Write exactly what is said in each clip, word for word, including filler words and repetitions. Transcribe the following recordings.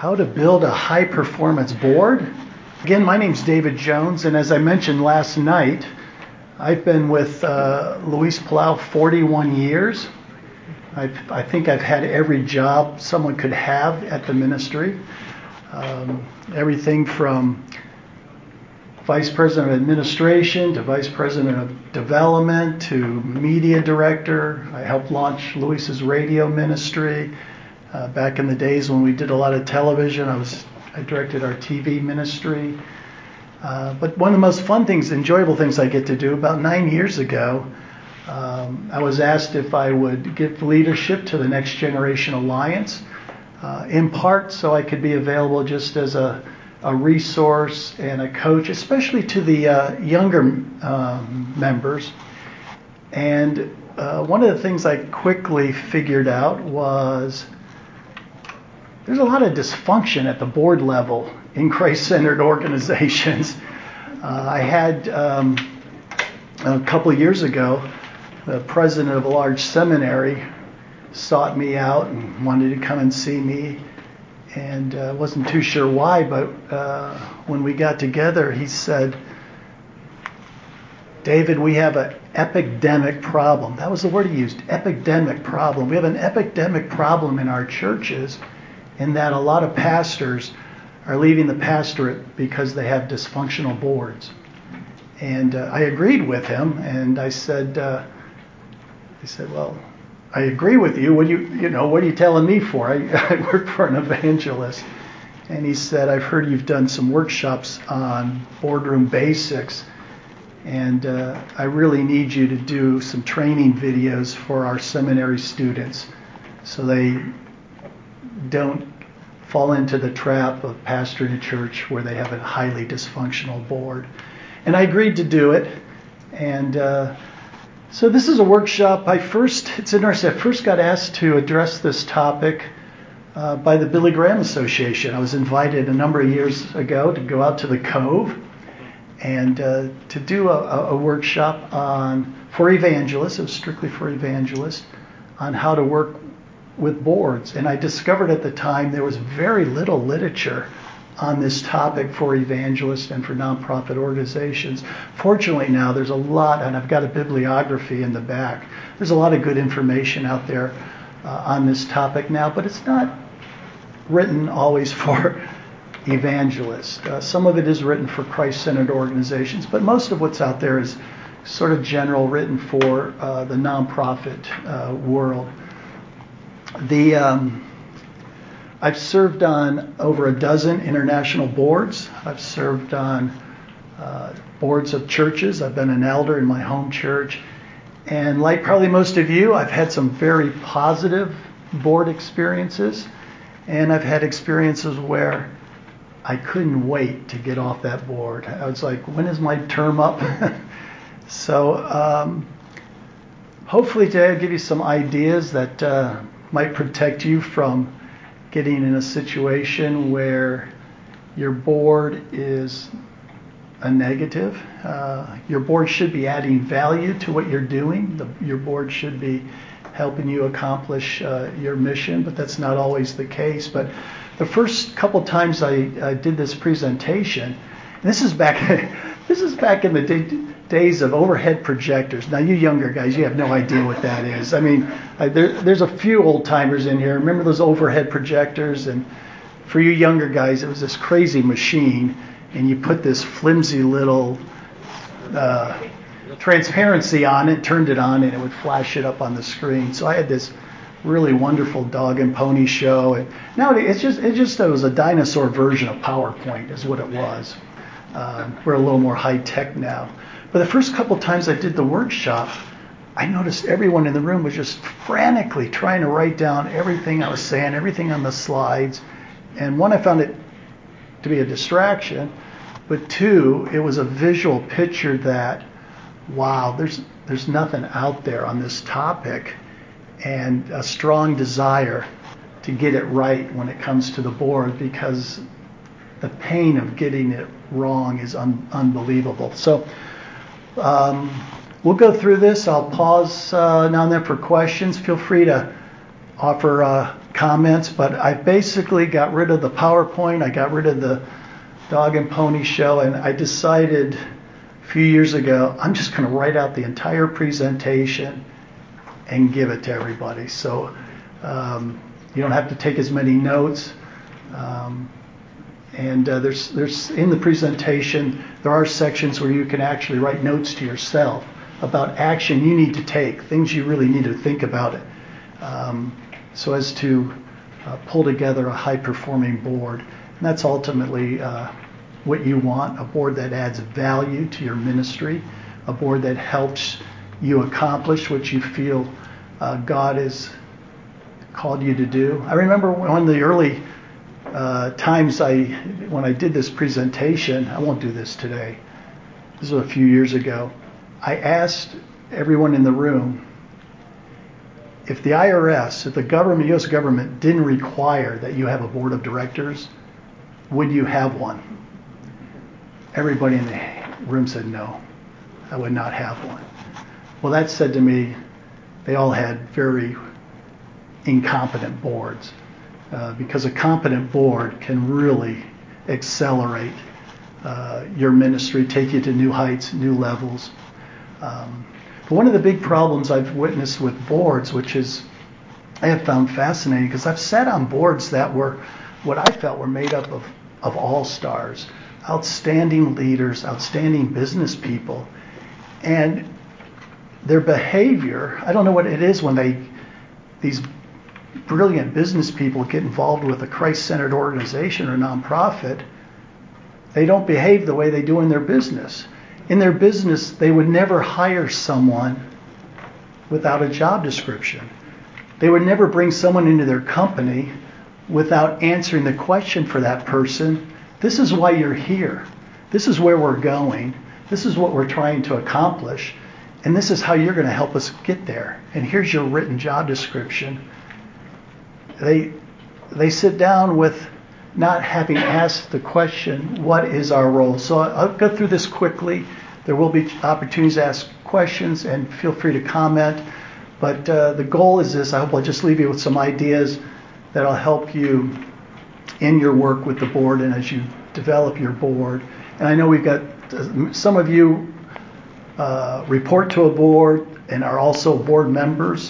How to build a high-performance board. Again, my name's David Jones, and as I mentioned last night, I've been with uh, Luis Palau forty-one years. I've, I think I've had every job someone could have at the ministry. Um, everything from Vice President of Administration to Vice President of Development to Media Director. I helped launch Luis's radio ministry. Uh, back in the days when we did a lot of television, I was I directed our T V ministry. Uh, but one of the most fun things, enjoyable things I get to do, about nine years ago, um, I was asked if I would give leadership to the Next Generation Alliance, uh, in part so I could be available just as a, a resource and a coach, especially to the uh, younger um, members. And uh, one of the things I quickly figured out was there's a lot of dysfunction at the board level in Christ-centered organizations. Uh, I had, um, a couple of years ago, the president of a large seminary sought me out and wanted to come and see me, and uh, wasn't too sure why, but uh, when we got together, he said, David, we have an epidemic problem. That was the word he used, epidemic problem. We have an epidemic problem in our churches, in that a lot of pastors are leaving the pastorate because they have dysfunctional boards. And uh, I agreed with him, and I said, uh, I said, well, I agree with you. What do you, you know, what are you telling me for? I, I work for an evangelist. And he said, I've heard you've done some workshops on boardroom basics, and uh, I really need you to do some training videos for our seminary students so they don't fall into the trap of pastoring a church where they have a highly dysfunctional board. And I agreed to do it. And uh, so this is a workshop. I first, it's interesting, I first got asked to address this topic uh, by the Billy Graham Association. I was invited a number of years ago to go out to the Cove and uh, to do a, a workshop on, for evangelists, it was strictly for evangelists, on how to work with boards. And I discovered at the time there was very little literature on this topic for evangelists and for nonprofit organizations. Fortunately now there's a lot, and I've got a bibliography in the back. There's a lot of good information out there uh, on this topic now, but it's not written always for evangelists. Uh, some of it is written for Christ-centered organizations, but most of what's out there is sort of general, written for uh, the nonprofit uh, world. The um, I've served on over a dozen international boards. I've served on uh, boards of churches. I've been an elder in my home church. And like probably most of you, I've had some very positive board experiences. And I've had experiences where I couldn't wait to get off that board. I was like, when is my term up? so um, hopefully today I'll give you some ideas that uh, might protect you from getting in a situation where your board is a negative. Uh, your board should be adding value to what you're doing. The, your board should be helping you accomplish uh, your mission, but that's not always the case. But the first couple times I, I did this presentation, and this is back this is back in the day, days of overhead projectors. Now, you younger guys, you have no idea what that is. I mean, I, there, there's a few old timers in here. Remember those overhead projectors? And for you younger guys, it was this crazy machine, and you put this flimsy little uh, transparency on it, turned it on, and it would flash it up on the screen. So I had this really wonderful dog and pony show. And nowadays, it's just it just it was a dinosaur version of PowerPoint, is what it was. Um, we're a little more high tech now. But the first couple times I did the workshop, I noticed everyone in the room was just frantically trying to write down everything I was saying, everything on the slides. And one, I found it to be a distraction, but two, it was a visual picture that, wow, there's there's nothing out there on this topic, and a strong desire to get it right when it comes to the board, because the pain of getting it wrong is un- unbelievable. So um, we'll go through this. I'll pause uh, now and then for questions. Feel free to offer uh, comments, but I basically got rid of the PowerPoint. I got rid of the dog and pony show, and I decided a few years ago, I'm just going to write out the entire presentation and give it to everybody. So um, you don't have to take as many notes. Um, and uh, there's there's in the presentation, there are sections where you can actually write notes to yourself about action you need to take, things you really need to think about it, um, so as to uh, pull together a high-performing board. And that's ultimately uh, what you want, a board that adds value to your ministry, a board that helps you accomplish what you feel uh, God has called you to do. I remember one of the early uh, times I, when I did this presentation, I won't do this today, this was a few years ago, I asked everyone in the room, if the I R S, if the government, U S government didn't require that you have a board of directors, would you have one? Everybody in the room said no, I would not have one. Well, that said to me, they all had very incompetent boards, uh, because a competent board can really accelerate uh, your ministry, take you to new heights, new levels. Um, but one of the big problems I've witnessed with boards, which is I have found fascinating, because I've sat on boards that were what I felt were made up of, of all-stars, outstanding leaders, outstanding business people, and their behavior, I don't know what it is when they, these brilliant business people get involved with a Christ-centered organization or nonprofit, they don't behave the way they do in their business. In their business, they would never hire someone without a job description. They would never bring someone into their company without answering the question for that person. This is why you're here. This is where we're going. This is what we're trying to accomplish. And this is how you're going to help us get there. And here's your written job description. They they sit down with not having asked the question, what is our role? So I'll go through this quickly. There will be opportunities to ask questions, and feel free to comment. But uh, the goal is this. I hope I'll just leave you with some ideas that'll help you in your work with the board and as you develop your board. And I know we've got uh, some of you uh, report to a board and are also board members.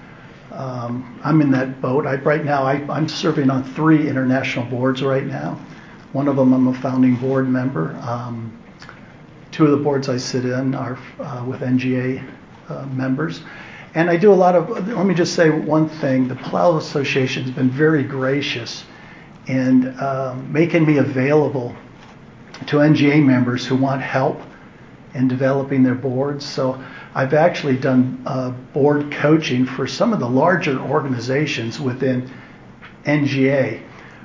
Um, I'm in that boat. I, right now, I, I'm serving on three international boards right now. One of them, I'm a founding board member. Um, two of the boards I sit in are uh, with N G A uh, members. And I do a lot of, let me just say one thing. The Palau Association has been very gracious in uh, making me available to N G A members who want help in developing their boards. So I've actually done uh, board coaching for some of the larger organizations within N G A,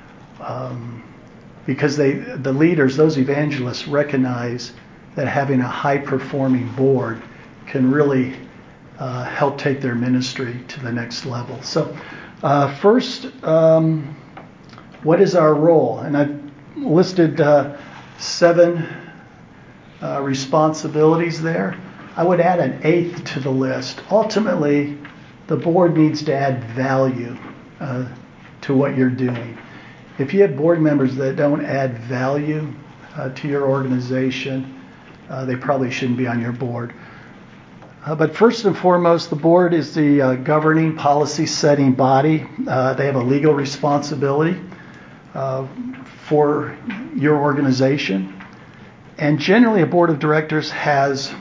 um, because they, the leaders, those evangelists, recognize that having a high-performing board can really uh, help take their ministry to the next level. So uh, first, um, what is our role? And I've listed uh, seven uh, responsibilities there. I would add an eighth to the list. Ultimately, the board needs to add value uh, to what you're doing. If you have board members that don't add value uh, to your organization, uh, they probably shouldn't be on your board. Uh, but first and foremost, the board is the uh, governing, policy-setting body. Uh, they have a legal responsibility uh, for your organization. And generally, a board of directors has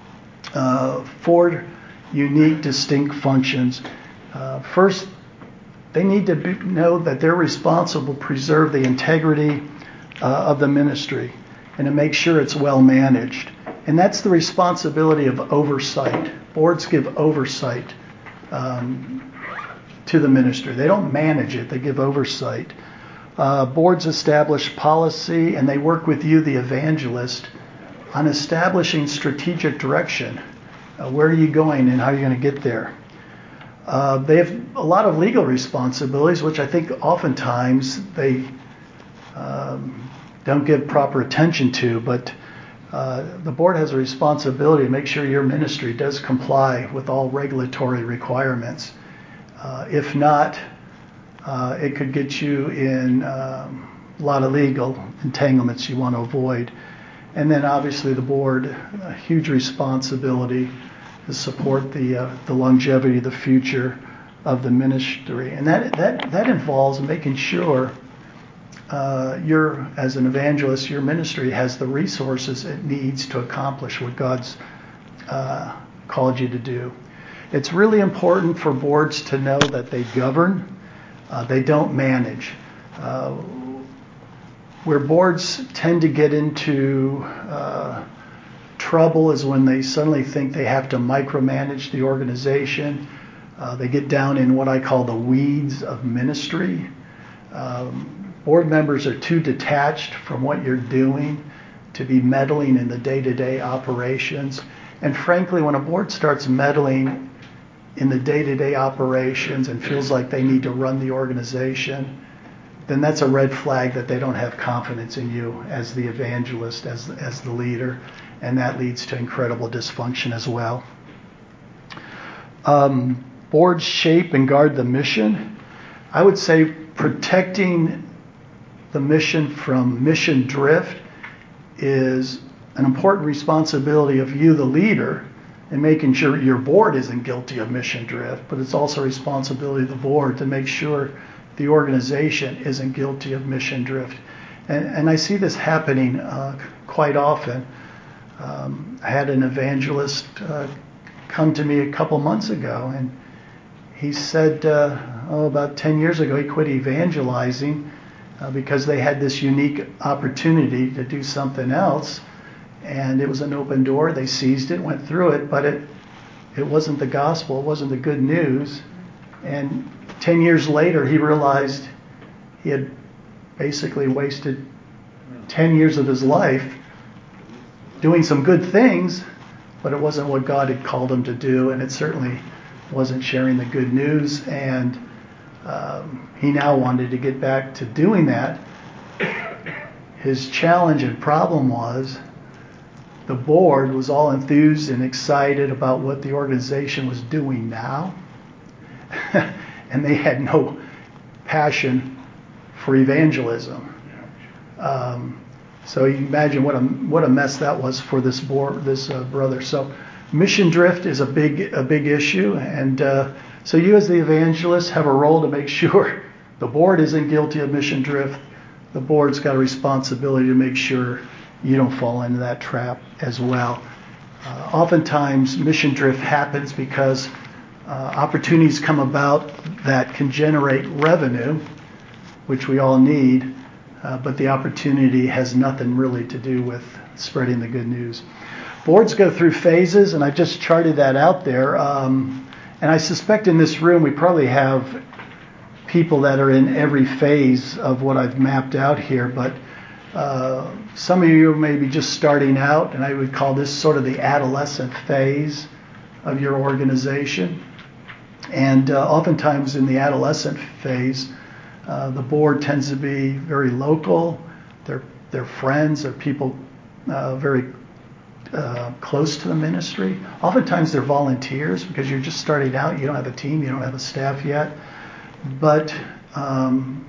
Uh, four unique, distinct functions. Uh, first, they need to be, know that they're responsible to preserve the integrity uh, of the ministry and to make sure it's well managed. And that's the responsibility of oversight. Boards give oversight um, to the ministry. They don't manage it, they give oversight. Uh, boards establish policy, and they work with you, the evangelist, on establishing strategic direction. Uh, where are you going and how are you going to get there? Uh, they have a lot of legal responsibilities, which I think oftentimes they um, don't give proper attention to, but uh, the board has a responsibility to make sure your ministry does comply with all regulatory requirements. Uh, if not, Uh, it could get you in um, a lot of legal entanglements you want to avoid. And then obviously the board, a huge responsibility to support the uh, the longevity, the future of the ministry. And that that, that involves making sure uh, you're, as an evangelist, your ministry has the resources it needs to accomplish what God's uh, called you to do. It's really important for boards to know that they govern, uh, they don't manage. Uh, where boards tend to get into uh, trouble is when they suddenly think they have to micromanage the organization. Uh, they get down in what I call the weeds of ministry. Um, board members are too detached from what you're doing to be meddling in the day-to-day operations. And frankly, when a board starts meddling in the day-to-day operations and feels like they need to run the organization, then that's a red flag that they don't have confidence in you as the evangelist, as, as the leader, and that leads to incredible dysfunction as well. Um, boards shape and guard the mission. I would say protecting the mission from mission drift is an important responsibility of you, the leader, in making sure your board isn't guilty of mission drift, but it's also a responsibility of the board to make sure the organization isn't guilty of mission drift. And, and I see this happening uh, quite often. Um, I had an evangelist uh, come to me a couple months ago, and he said, uh, oh, about ten years ago, he quit evangelizing uh, because they had this unique opportunity to do something else, and it was an open door. They seized it, went through it, but it it wasn't the gospel, it wasn't the good news. And ten years later, he realized he had basically wasted ten years of his life doing some good things, but it wasn't what God had called him to do, and it certainly wasn't sharing the good news. And um, he now wanted to get back to doing that. His challenge and problem was the board was all enthused and excited about what the organization was doing now, and they had no passion for evangelism. Um, so you imagine what a what a mess that was for this board, this uh, brother. So mission drift is a big a big issue, and uh, so you as the evangelist have a role to make sure the board isn't guilty of mission drift. The board's got a responsibility to make sure you don't fall into that trap as well. Uh, oftentimes mission drift happens because uh, opportunities come about that can generate revenue, which we all need, uh, but the opportunity has nothing really to do with spreading the good news. Boards go through phases, and I just charted that out there. Um, and I suspect in this room we probably have people that are in every phase of what I've mapped out here, but uh, some of you may be just starting out, and I would call this sort of the adolescent phase of your organization. And uh, oftentimes in the adolescent phase, uh, the board tends to be very local. They're, they're friends, they're people uh, very uh, close to the ministry. Oftentimes they're volunteers because you're just starting out. You don't have a team, you don't have a staff yet. But um,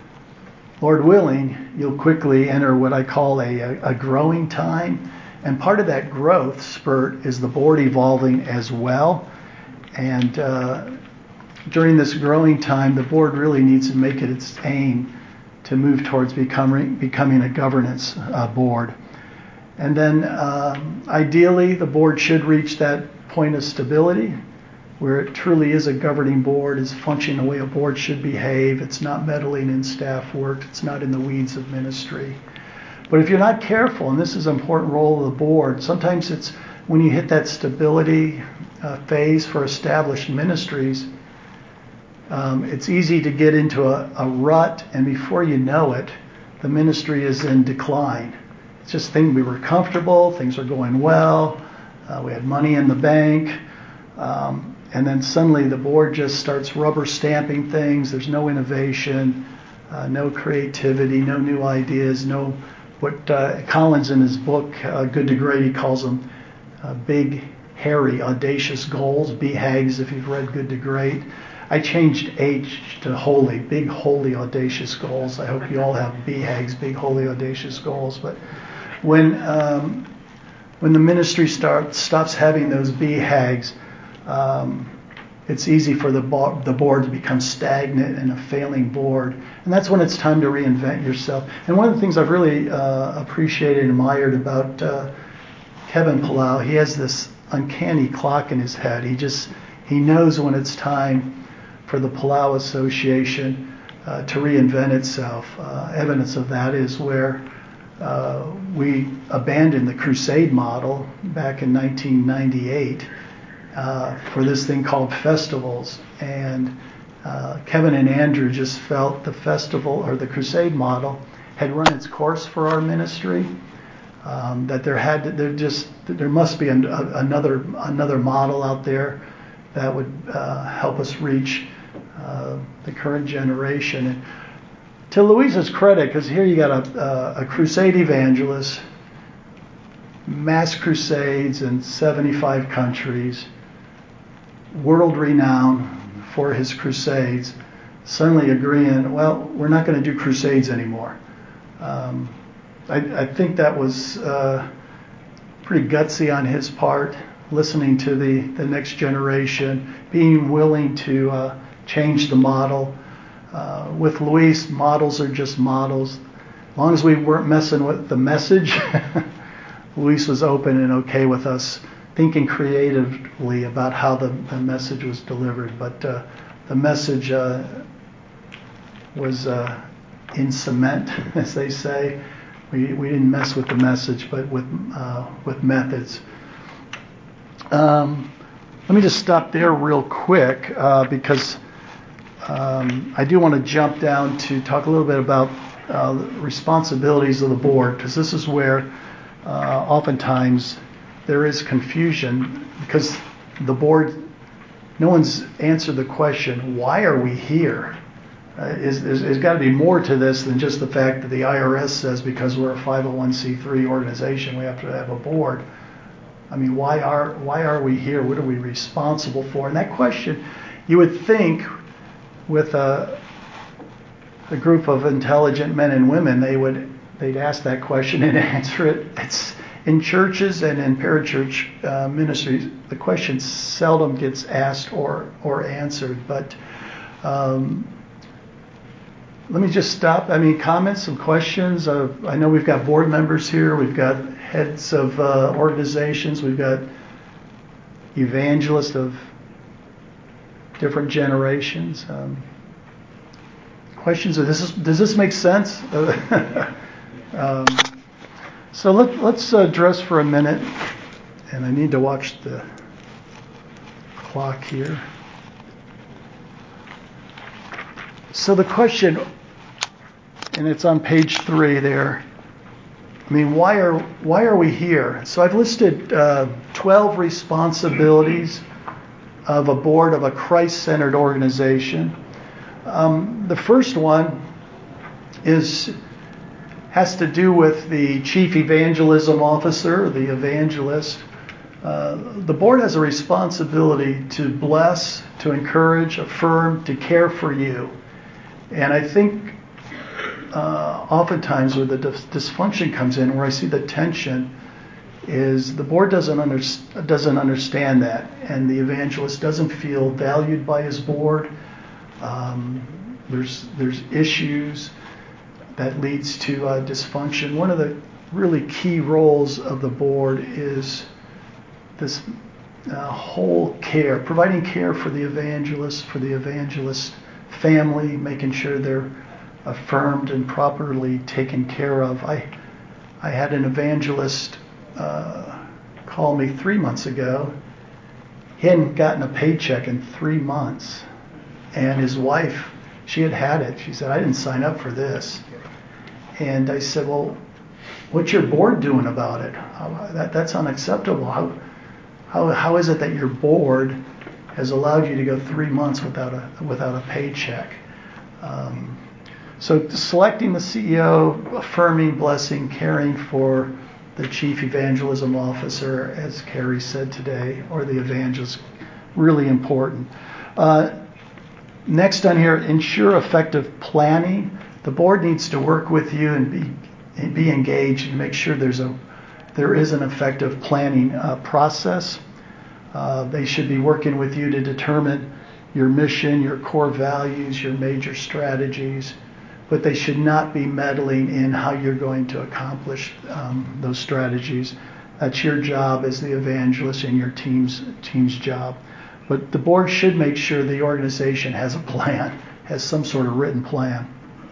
Lord willing, you'll quickly enter what I call a, a growing time. And part of that growth spurt is the board evolving as well. And uh, during this growing time, the board really needs to make it its aim to move towards becoming becoming a governance uh, board. And then um, ideally, the board should reach that point of stability where it truly is a governing board, is functioning the way a board should behave. It's not meddling in staff work. It's not in the weeds of ministry. But if you're not careful, and this is an important role of the board, sometimes it's when you hit that stability uh, phase for established ministries, um, it's easy to get into a, a rut, and before you know it, the ministry is in decline. It's just things, we were comfortable, things were going well, uh, we had money in the bank, um, and then suddenly the board just starts rubber stamping things. There's no innovation, uh, no creativity, no new ideas, no what uh, Collins in his book, uh, Good to Great, he calls them uh, big, hairy, audacious goals, B HAGs if you've read Good to Great. I changed H to holy, big, holy, audacious goals. I hope you all have B HAGs, big, holy, audacious goals. But when um, when the ministry start, stops having those B HAGs, um, it's easy for the, bo- the board to become stagnant and a failing board. And that's when it's time to reinvent yourself. And one of the things I've really uh, appreciated and admired about uh, Kevin Palau, he has this uncanny clock in his head. He just, he knows when it's time for the Palau Association uh, to reinvent itself. Uh, evidence of that is where uh, we abandoned the crusade model back in nineteen ninety-eight uh, for this thing called festivals. And uh, Kevin and Andrew just felt the festival or the crusade model had run its course for our ministry. Um, that there had to, there just there must be an, a, another another model out there that would uh, help us reach uh, the current generation. And to Louisa's credit, because here you got a, a, a crusade evangelist, mass crusades in seventy-five countries, world renowned for his crusades, suddenly agreeing, well, we're not going to do crusades anymore. Um, I, I think that was uh, pretty gutsy on his part, listening to the, the next generation, being willing to uh, change the model. Uh, with Luis, models are just models. As long as we weren't messing with the message, Luis was open and okay with us thinking creatively about how the, the message was delivered. But uh, the message uh, was uh, in cement, as they say. We, we didn't mess with the message, but with uh, with methods. Um, let me just stop there real quick uh, because um, I do want to jump down to talk a little bit about uh, the responsibilities of the board, because this is where uh, oftentimes there is confusion, because the board, no one's answered the question, why are we here? Uh, is, is, there's got to be more to this than just the fact that the I R S says because we're a five oh one c three organization we have to have a board. I mean, why are why are we here? What are we responsible for? And that question, you would think, with a, a group of intelligent men and women, they would they'd ask that question and answer it. It's in churches and in parachurch uh, ministries, the question seldom gets asked or or answered. But um, let me just stop. I mean, comments, some questions. Uh, I know we've got board members here. We've got heads of uh, organizations. We've got evangelists of different generations. Um, questions? Does this, does this make sense? um, so let, let's uh, address for a minute. And I need to watch the clock here. So the question, and it's on page three there. I mean, why are why are we here? So I've listed uh, twelve responsibilities of a board of a Christ-centered organization. Um, the first one is has to do with the chief evangelism officer, the evangelist. Uh, the board has a responsibility to bless, to encourage, affirm, to care for you. And I think uh, oftentimes where the dis- dysfunction comes in, where I see the tension, is the board doesn't, under- doesn't understand that, and the evangelist doesn't feel valued by his board. Um, there's there's issues that leads to uh, dysfunction. One of the really key roles of the board is this uh, whole care, providing care for the evangelist, for the evangelist family, making sure they're affirmed and properly taken care of. I I had an evangelist uh, call me three months ago. He hadn't gotten a paycheck in three months, and his wife, she had had it. She said, "I didn't sign up for this." And I said, "Well, what's your board doing about it? How, that that's unacceptable. How how how is it that your board has allowed you to go three months without a without a paycheck?" Um, so selecting the C E O, affirming, blessing, caring for the chief evangelism officer, as Carrie said today, or the evangelist, really important. Uh, next on here, ensure effective planning. The board needs to work with you and be and be engaged and make sure there's a there is an effective planning uh, process. Uh, they should be working with you to determine your mission, your core values, your major strategies, but they should not be meddling in how you're going to accomplish um, those strategies. That's your job as the evangelist and your team's team's job. But the board should make sure the organization has a plan, has some sort of written plan.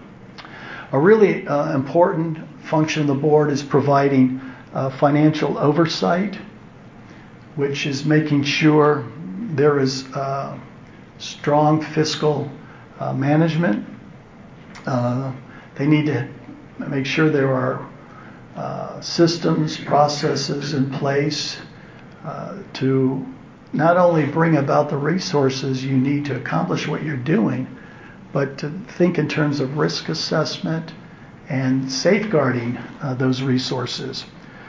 A really uh, important function of the board is providing uh, financial oversight, which is making sure there is uh, strong fiscal uh, management. Uh, they need to make sure there are uh, systems, processes in place uh, to not only bring about the resources you need to accomplish what you're doing, but to think in terms of risk assessment and safeguarding uh, those resources.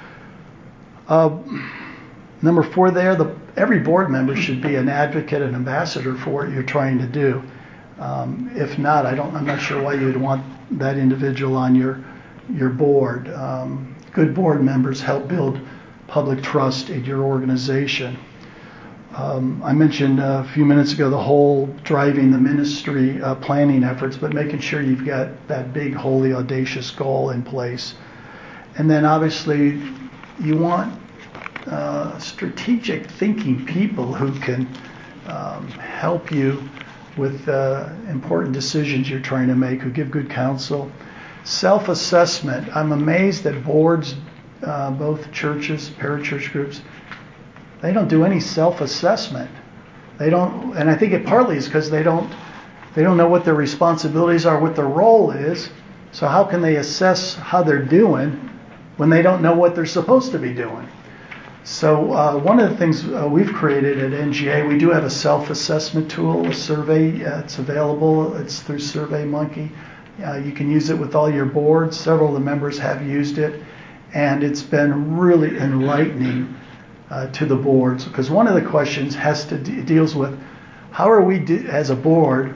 Uh, number four there, the, every board member should be an advocate and ambassador for what you're trying to do. Um, if not, I don't, I'm not sure why you'd want that individual on your, your board. Um, good board members help build public trust in your organization. Um, I mentioned a few minutes ago the whole driving the ministry uh, planning efforts, but making sure you've got that big, holy, audacious goal in place. And then obviously you want uh, strategic thinking people who can um, help you with uh, important decisions you're trying to make, who give good counsel. Self-assessment. I'm amazed that boards, uh, both churches, parachurch groups, they don't do any self-assessment. They don't, and I think it partly is because they don't, they don't know what their responsibilities are, what their role is. So how can they assess how they're doing when they don't know what they're supposed to be doing? So uh, one of the things uh, we've created at N G A, we do have a self-assessment tool, a survey. Uh, it's available. It's through SurveyMonkey. Uh, you can use it with all your boards. Several of the members have used it, and it's been really enlightening Uh, to the boards, because one of the questions has to de- deals with how are we de- as a board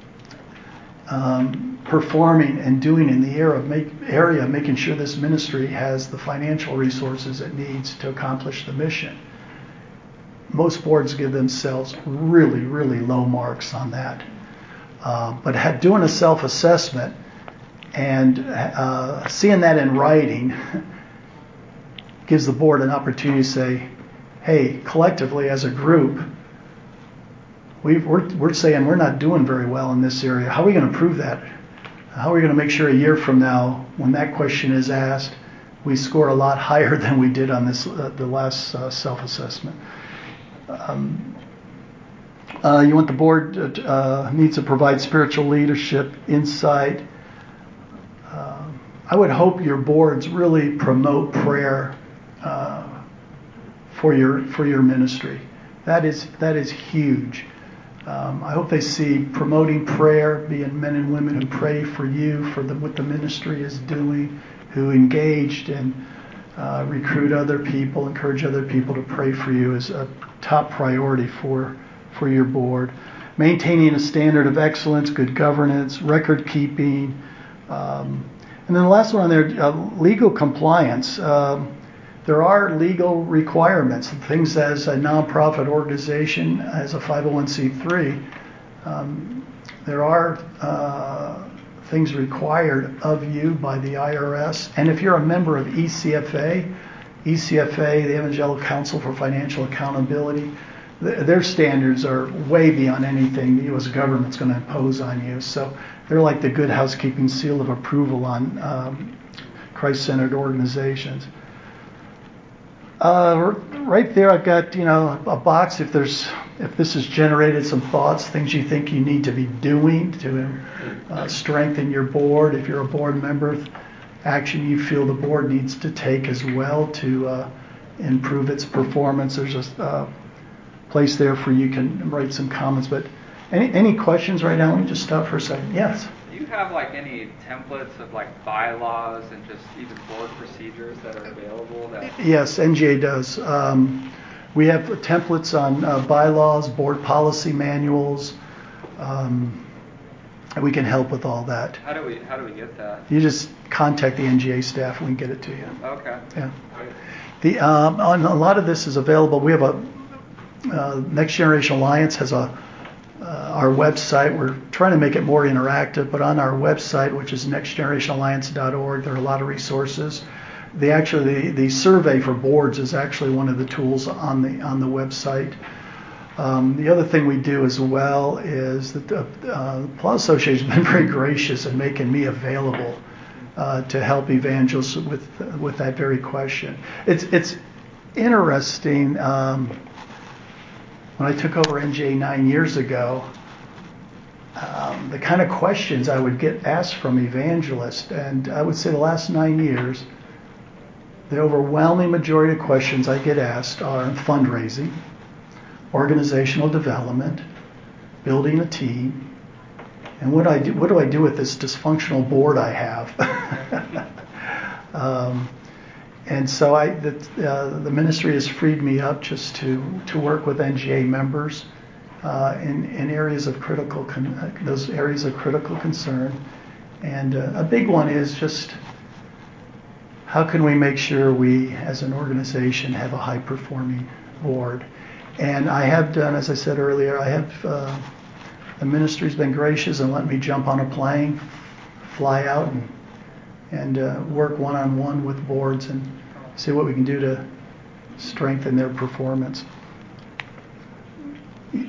um, performing and doing in the area of, make, area of making sure this ministry has the financial resources it needs to accomplish the mission. Most boards give themselves really, really low marks on that. Uh, but ha- doing a self-assessment and uh, seeing that in writing gives the board an opportunity to say, hey, collectively as a group, we've, we're, we're saying we're not doing very well in this area. How are we going to prove that? How are we going to make sure a year from now, when that question is asked, we score a lot higher than we did on this uh, the last uh, self-assessment? Um, uh, you want the board uh, uh, needs to provide spiritual leadership, insight. Uh, I would hope your boards really promote prayer Uh, for your for your ministry. That is that is huge. Um, I hope they see promoting prayer, being men and women who pray for you, for the, what the ministry is doing, who engaged and uh, recruit other people, encourage other people to pray for you is a top priority for for your board. Maintaining a standard of excellence, good governance, record keeping, um, and then the last one on there, uh, legal compliance. Um, There are legal requirements, things as a nonprofit organization, as a five oh one c three. Um, there are uh, things required of you by the I R S. And if you're a member of E C F A, E C F A, the Evangelical Council for Financial Accountability, th- their standards are way beyond anything the U S government's going to impose on you. So they're like the Good Housekeeping seal of approval on um, Christ-centered organizations. Uh, right there, I've got, you know, a box. If there's, if this has generated some thoughts, things you think you need to be doing to uh, strengthen your board. If you're a board member, action you feel the board needs to take as well to uh, improve its performance. There's a uh, place there for you can write some comments. But any any questions right now? Let me just stop for a second. Yes. Do you have like any templates of like bylaws and just even board procedures that are available? That Yes, N G A does. Um, we have templates on uh, bylaws, board policy manuals. Um, we can help with all that. How do we how do we get that? You just contact the N G A staff and we can get it to you. Okay. Yeah. The um, on a lot of this is available. We have a uh, Next Generation Alliance has a uh, our website. We're trying to make it more interactive, but on our website, which is next generation alliance dot org, there are a lot of resources. The actually the, the survey for boards is actually one of the tools on the on the website. Um, the other thing we do as well is that the uh, Plaza Association has been very gracious in making me available uh, to help evangelists with uh, with that very question. It's it's interesting. Um, when I took over N G A nine years ago, um, the kind of questions I would get asked from evangelists, and I would say the last nine years, the overwhelming majority of questions I get asked are in fundraising, organizational development, building a team, and what I do. What do I do with this dysfunctional board I have? um, and so I, the, uh, the ministry has freed me up just to to work with N G A members uh, in in areas of critical con- those areas of critical concern, and uh, a big one is just how can we make sure we, as an organization, have a high performing board. And I have done, as I said earlier, I have, uh, the ministry's been gracious and let me jump on a plane, fly out and, and uh, work one-on-one with boards and see what we can do to strengthen their performance. Uh,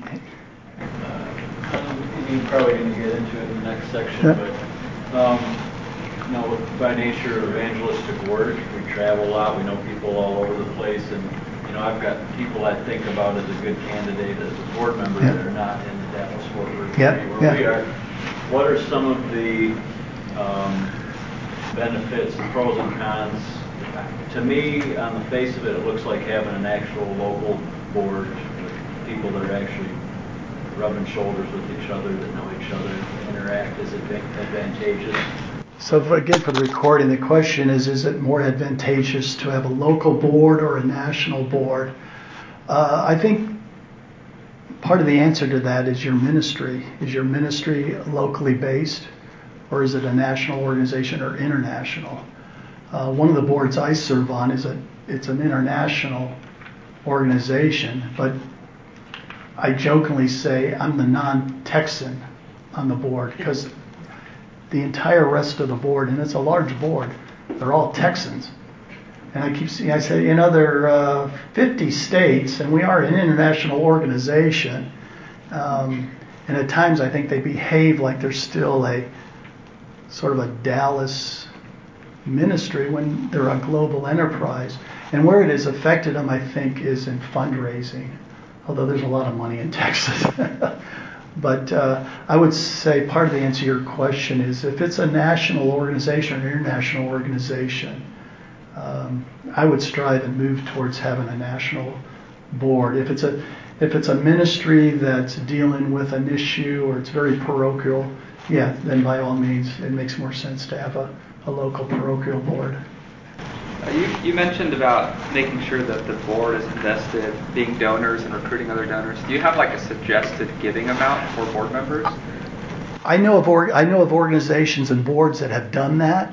you probably going to get into it in the next section, yeah. but um, you know, by nature of evangelistic work, we travel a lot, we know people all over the place, and you know, I've got people I think about as a good candidate as a board member yeah. that are not in the Dallas-Fort Worth yeah. area where yeah. we are. What are some of the um, benefits, the pros and cons? To me, on the face of it, it looks like having an actual local board with people that are actually rubbing shoulders with each other, that know each other, interact. Is it advantageous? So for, again, for the recording, the question is, is it more advantageous to have a local board or a national board? Uh, I think part of the answer to that is your ministry. Is your ministry locally based, or is it a national organization or international? Uh, one of the boards I serve on is a it's an international organization, but I jokingly say I'm the non-Texan on the board because the entire rest of the board, and it's a large board, they're all Texans. And I keep seeing, I say, in other uh, fifty states, and we are an international organization, um, and at times I think they behave like they're still a sort of a Dallas ministry when they're a global enterprise. And where it has affected them, I think, is in fundraising, although there's a lot of money in Texas. But uh, I would say part of the answer to your question is if it's a national organization or an international organization, um, I would strive and move towards having a national board. If it's a if it's a ministry that's dealing with an issue or it's very parochial, yeah, then by all means it makes more sense to have a, a local parochial board. Uh, you, you mentioned about making sure that the board is invested, being donors and recruiting other donors. Do you have like a suggested giving amount for board members? I know of or, I know of organizations and boards that have done that.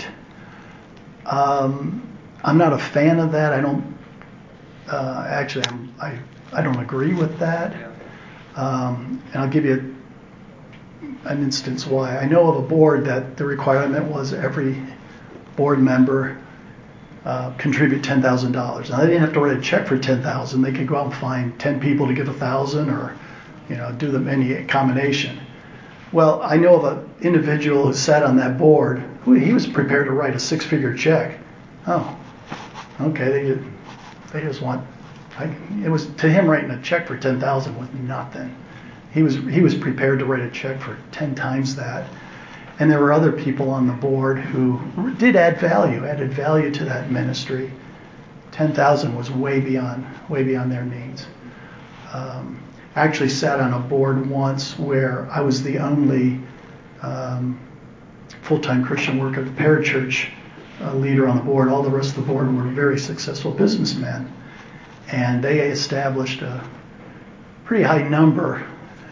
Um, I'm not a fan of that. I don't uh, actually. I'm, I I don't agree with that. Yeah. Um, and I'll give you an instance why. I know of a board that the requirement was every board member Uh, contribute ten thousand dollars. Now they didn't have to write a check for ten thousand dollars. They could go out and find ten people to give one thousand dollars, or, you know, do them any combination. Well, I know of an individual who sat on that board who he was prepared to write a six-figure check. Oh, okay. They did, they just want. I, it was to him writing a check for ten thousand dollars was nothing. He was he was prepared to write a check for ten times that. And there were other people on the board who did add value, added value to that ministry. ten thousand was way beyond, way beyond their needs. Um, I actually sat on a board once where I was the only um, full-time Christian work at the parachurch uh, leader on the board. All the rest of the board were very successful businessmen, and they established a pretty high number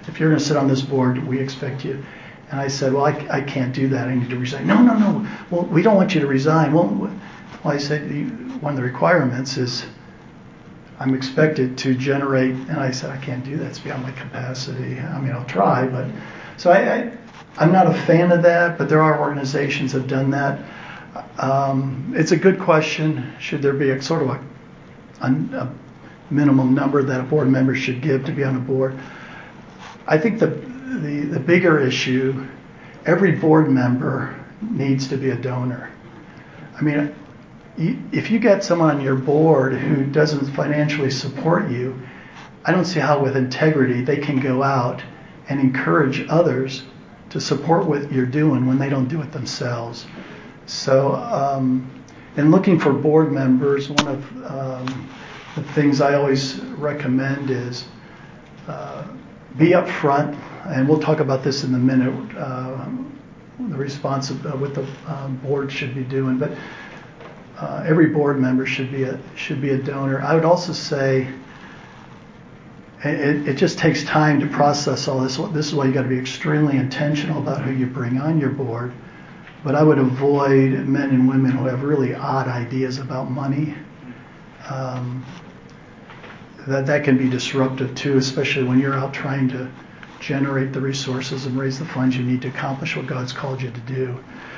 if you're going to sit on this board, we expect you. And I said, well, I, I can't do that. I need to resign. No, no, no. Well, we don't want you to resign. Well, well I said, one of the requirements is I'm expected to generate, and I said, I can't do that. It's beyond my capacity. I mean, I'll try, but so I, I I'm not a fan of that, but there are organizations that have done that. Um, it's a good question. Should there be a sort of a, a, a minimum number that a board member should give to be on a board? I think the, the the bigger issue, every board member needs to be a donor. I mean, you, if you get someone on your board who doesn't financially support you, I don't see how with integrity they can go out and encourage others to support what you're doing when they don't do it themselves. So, um, in looking for board members, one of um, the things I always recommend is uh, be upfront, and we'll talk about this in a minute, uh, the response of uh, what the um, board should be doing, but uh, every board member should be a should be a donor. I would also say It, it just takes time to process all this. This is why you got to be extremely intentional about who you bring on your board. But I would avoid men and women who have really odd ideas about money. Um, that that can be disruptive too, especially when you're out trying to generate the resources and raise the funds you need to accomplish what God's called you to do.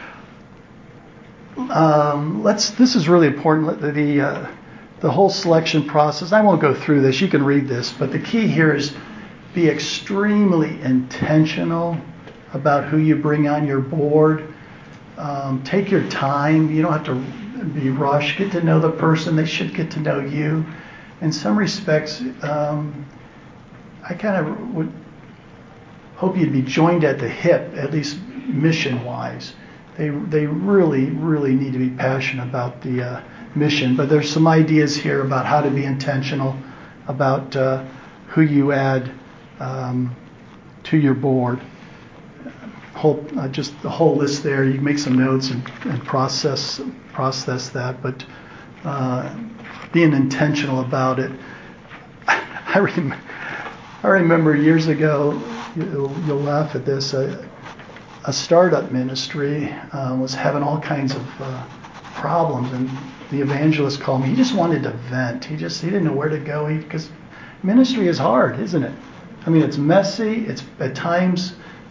Um, let's. This is really important. The. the uh, The whole selection process, I won't go through this, you can read this, but the key here is be extremely intentional about who you bring on your board. Um, take your time. You don't have to be rushed. Get to know the person. They should get to know you. In some respects, um, I kind of would hope you'd be joined at the hip, at least mission-wise. They, they really, really need to be passionate about the uh, mission, but there's some ideas here about how to be intentional about uh, who you add um, to your board. Whole, uh, just the whole list there. You can make some notes and, and process process that, but uh, being intentional about it. I, rem- I remember years ago. You'll, you'll laugh at this. A, a startup ministry uh, was having all kinds of uh, problems, and the evangelist called me. He just wanted to vent. He just he didn't know where to go. Because ministry is hard, isn't it? I mean, it's messy. It's at times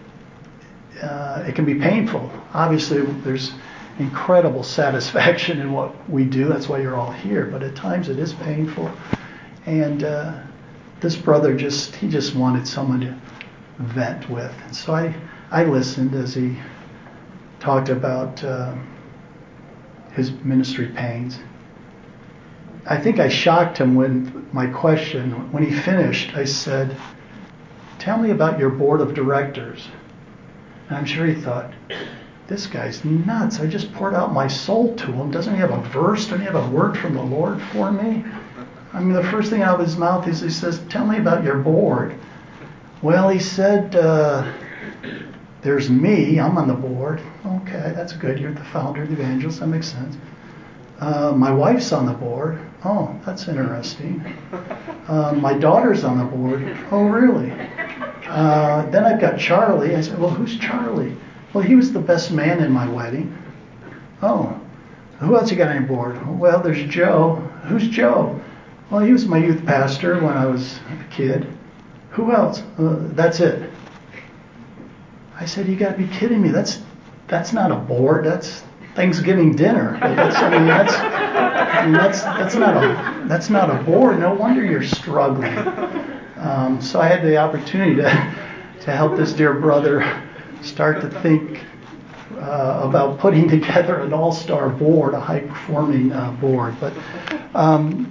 uh, it can be painful. Obviously, there's incredible satisfaction in what we do. That's why you're all here. But at times it is painful. And uh, this brother just he just wanted someone to vent with. And so I I listened as he talked about. Uh, his ministry pains. I think I shocked him with my question. When he finished, I said, tell me about your board of directors. And I'm sure he thought, this guy's nuts. I just poured out my soul to him. Doesn't he have a verse? Doesn't he have a word from the Lord for me? I mean, the first thing out of his mouth is he says, tell me about your board. Well, he said, uh, there's me. I'm on the board. Okay, that's good. You're the founder, the evangelist. That makes sense. Uh, my wife's on the board. Oh, that's interesting. Uh, my daughter's on the board. Oh, really? Uh, then I've got Charlie. I said, well, who's Charlie? Well, he was the best man in my wedding. Oh, who else you got on your board? Well, there's Joe. Who's Joe? Well, he was my youth pastor when I was a kid. Who else? Uh, that's it. I said, you got to be kidding me. That's that's not a board. That's Thanksgiving dinner. That's, I mean, that's I mean, that's that's not a that's not a board. No wonder you're struggling. Um, so I had the opportunity to to help this dear brother start to think uh, about putting together an all-star board, a high-performing uh, board. But um,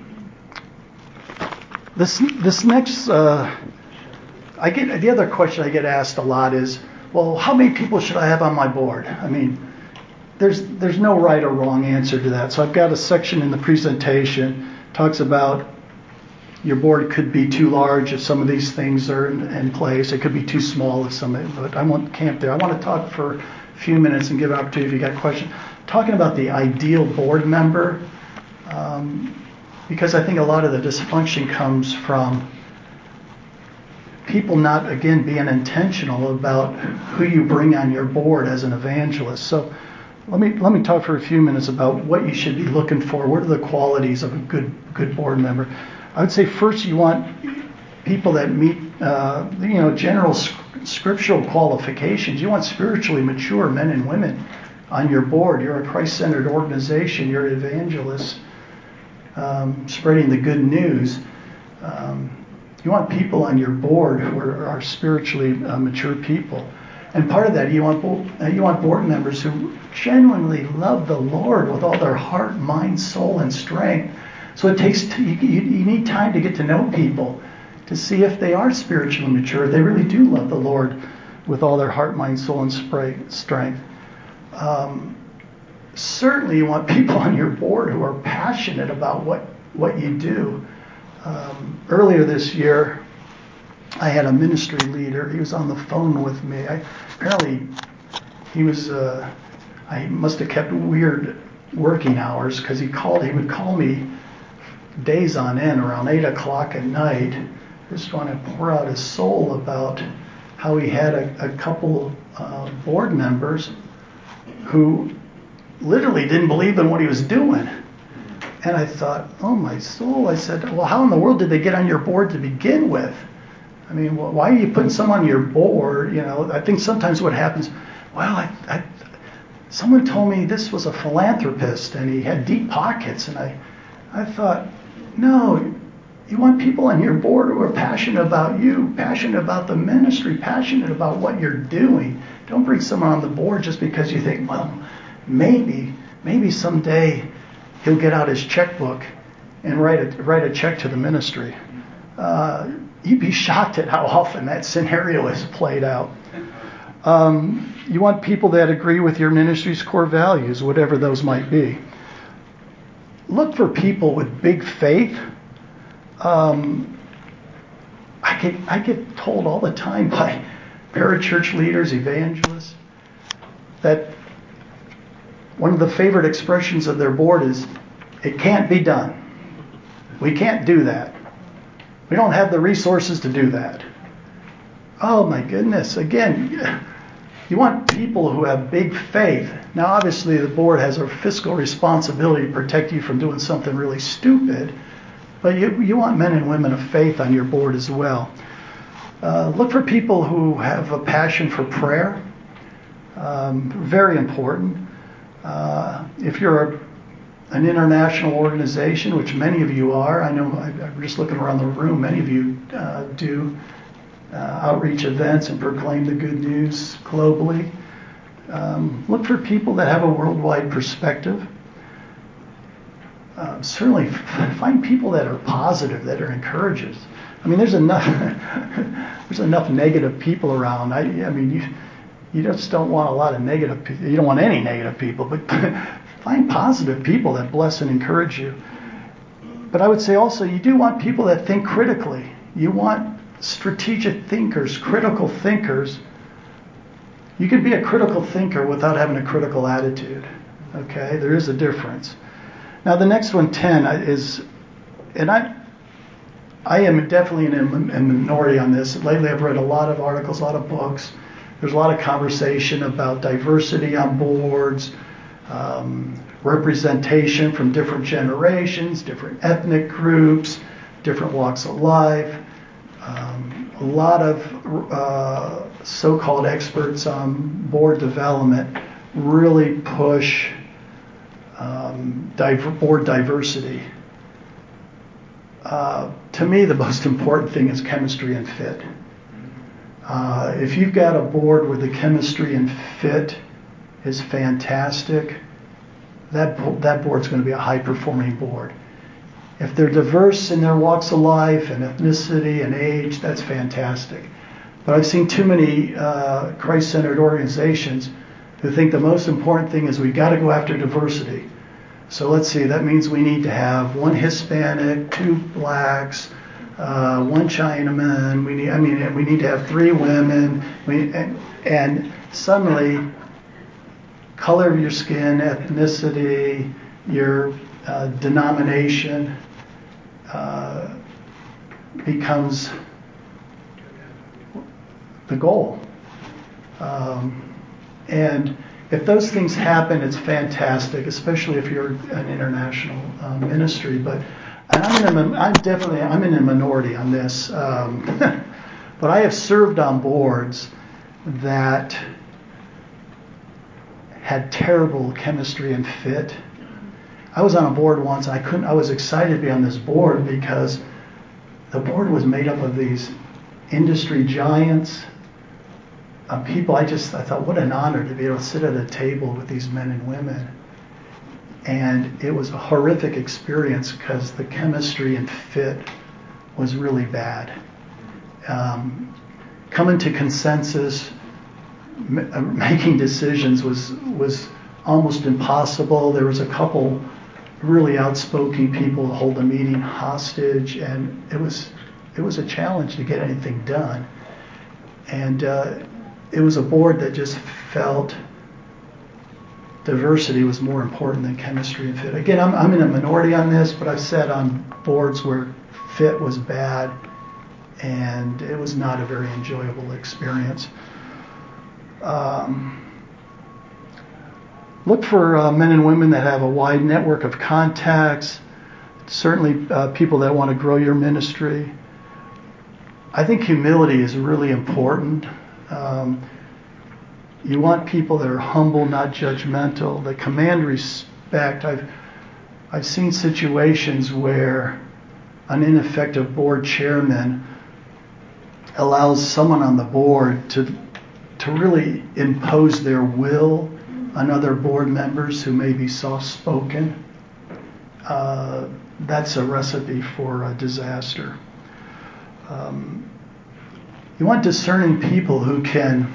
this this next. Uh, I get the other question I get asked a lot is, well, how many people should I have on my board? I mean, there's there's no right or wrong answer to that. So I've got a section in the presentation talks about your board could be too large if some of these things are in, in place. It could be too small if some, but I won't camp there. I want to talk for a few minutes and give an opportunity if you got questions. Talking about the ideal board member, um, because I think a lot of the dysfunction comes from people not, again, being intentional about who you bring on your board as an evangelist. So let me let me talk for a few minutes about what you should be looking for. What are the qualities of a good good board member? I would say first you want people that meet uh, you know general scriptural qualifications. You want spiritually mature men and women on your board. You're a Christ-centered organization. You're evangelists um, spreading the good news. Um, you want people on your board who are, are spiritually uh, mature people. And part of that, you want uh, you want board members who genuinely love the Lord with all their heart, mind, soul, and strength. So it takes t- you, you, you need time to get to know people, to see if they are spiritually mature, if they really do love the Lord with all their heart, mind, soul, and spray, strength. Um, certainly you want people on your board who are passionate about what, what you do. Um, earlier this year, I had a ministry leader. He was on the phone with me. I, apparently, he was, uh, I must have kept weird working hours because he called, he would call me days on end around eight o'clock at night, just want to pour out his soul about how he had a, a couple uh, board members who literally didn't believe in what he was doing. And I thought, oh my soul, I said, well, how in the world did they get on your board to begin with? I mean, why are you putting someone on your board? You know, I think sometimes what happens, well, I, I, someone told me this was a philanthropist and he had deep pockets. And I, I thought, no, you want people on your board who are passionate about you, passionate about the ministry, passionate about what you're doing. Don't bring someone on the board just because you think, well, maybe, maybe someday he'll get out his checkbook and write a write a check to the ministry. Uh, you'd be shocked at how often that scenario is played out. Um, you want people that agree with your ministry's core values, whatever those might be. Look for people with big faith. Um, I get I get told all the time by parachurch leaders, evangelists, that one of the favorite expressions of their board is, it can't be done. We can't do that. We don't have the resources to do that. Oh my goodness. Again, you want people who have big faith. Now obviously the board has a fiscal responsibility to protect you from doing something really stupid, but you, you want men and women of faith on your board as well. Uh, look for people who have a passion for prayer. Um, very important. Uh, if you're a, an international organization, which many of you are, I know I, I'm just looking around the room, many of you uh, do uh, outreach events and proclaim the good news globally. Um, look for people that have a worldwide perspective. Uh, certainly f- find people that are positive, that are encouragers. I mean, there's enough there's enough negative people around. I, I mean, you you just don't want a lot of negative people. You don't want any negative people, but find positive people that bless and encourage you. But I would say also, you do want people that think critically. You want strategic thinkers, critical thinkers. You can be a critical thinker without having a critical attitude. Okay, there is a difference. Now the next one, ten, is, and I, I am definitely in a, a minority on this. Lately, I've read a lot of articles, a lot of books. There's a lot of conversation about diversity on boards, um, representation from different generations, different ethnic groups, different walks of life. Um, a lot of uh, so-called experts on board development really push um, diver- board diversity. Uh, to me, the most important thing is chemistry and fit. Uh, if you've got a board where the chemistry and fit is fantastic, that that board's going to be a high-performing board. If they're diverse in their walks of life and ethnicity and age, that's fantastic. But I've seen too many uh, Christ-centered organizations who think the most important thing is we've got to go after diversity. So let's see, that means we need to have one Hispanic, two blacks, uh, one Chinaman. We need, I mean, we need to have three women. We, and, and suddenly, color of your skin, ethnicity, your uh, denomination uh, becomes the goal. Um, and if those things happen, it's fantastic, especially if you're an international uh, ministry. But and I'm, in a, I'm definitely I'm in a minority on this. Um, but I have served on boards that had terrible chemistry and fit. I was on a board once, and I couldn't. I was excited to be on this board because the board was made up of these industry giants. Uh, people, I just, I thought, what an honor to be able to sit at a table with these men and women. And it was a horrific experience because the chemistry and fit was really bad. Um, coming to consensus, m- making decisions was was almost impossible. There was a couple really outspoken people to hold the meeting hostage, and it was it was a challenge to get anything done. And uh, it was a board that just felt diversity was more important than chemistry and fit. Again, I'm, I'm in a minority on this, but I've sat on boards where fit was bad, and it was not a very enjoyable experience. Um, look for uh, men and women that have a wide network of contacts, certainly uh, people that want to grow your ministry. I think humility is really important. Um, you want people that are humble, not judgmental, that command respect. I've I've seen situations where an ineffective board chairman allows someone on the board to to really impose their will on other board members who may be soft-spoken. Uh, that's a recipe for a disaster. Um, you want discerning people who can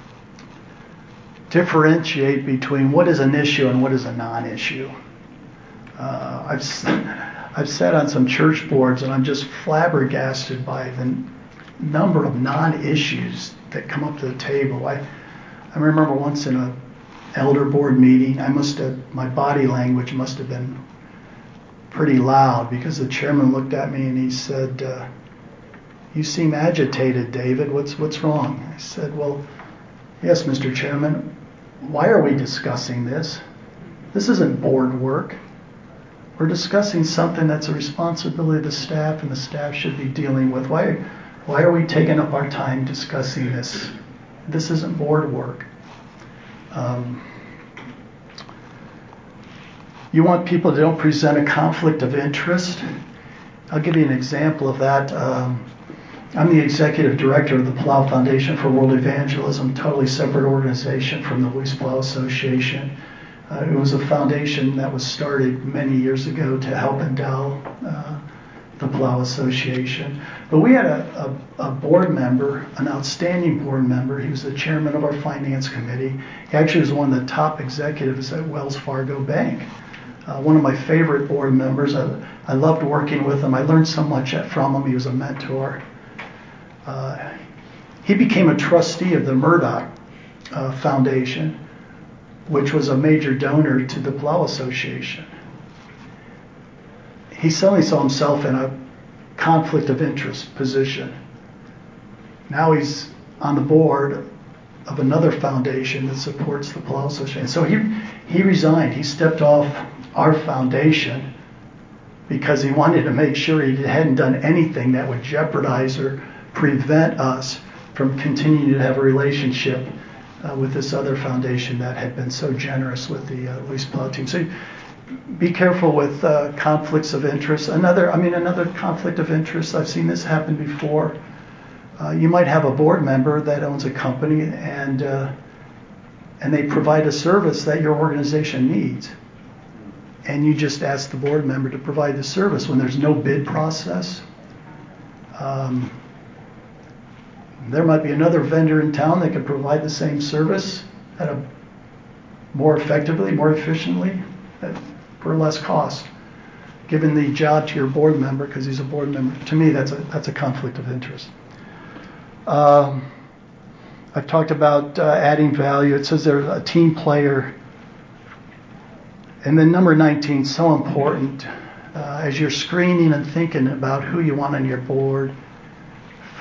differentiate between what is an issue and what is a non-issue. Uh, I've I've sat on some church boards and I'm just flabbergasted by the number of non-issues that come up to the table. I I remember once in a elder board meeting, I must have my body language must have been pretty loud because the chairman looked at me and he said, uh, "You seem agitated, David. What's what's wrong?" I said, "Well, yes, Mister Chairman. Why are we discussing this? This isn't board work. We're discussing something that's a responsibility of the staff and the staff should be dealing with. Why, why are we taking up our time discussing this? This isn't board work." Um, you want people that don't present a conflict of interest. I'll give you an example of that. Um, I'm the executive director of the Plow Foundation for World Evangelism, totally separate organization from the Luis Plow Association. Uh, it was a foundation that was started many years ago to help endow uh, the Plow Association. But we had a, a, a board member, an outstanding board member. He was the chairman of our finance committee. He actually was one of the top executives at Wells Fargo Bank. Uh, one of my favorite board members. I, I loved working with him. I learned so much from him. He was a mentor. Uh, he became a trustee of the Murdoch uh, Foundation, which was a major donor to the Plow Association. He suddenly saw himself in a conflict of interest position. Now he's on the board of another foundation that supports the Plow Association. So he he resigned. He stepped off our foundation because he wanted to make sure he hadn't done anything that would jeopardize or prevent us from continuing to have a relationship uh, with this other foundation that had been so generous with the uh, Luis Plow team. So be careful with uh, conflicts of interest. Another, I mean, another conflict of interest. I've seen this happen before. Uh, you might have a board member that owns a company and uh, and they provide a service that your organization needs, and you just ask the board member to provide the service when there's no bid process. Um, There might be another vendor in town that could provide the same service at a more effectively, more efficiently, at, for less cost. Giving the job to your board member because he's a board member. To me, that's a that's a conflict of interest. Um, I've talked about uh, adding value. It says there's a team player. And then number nineteen, so important. Uh, as you're screening and thinking about who you want on your board,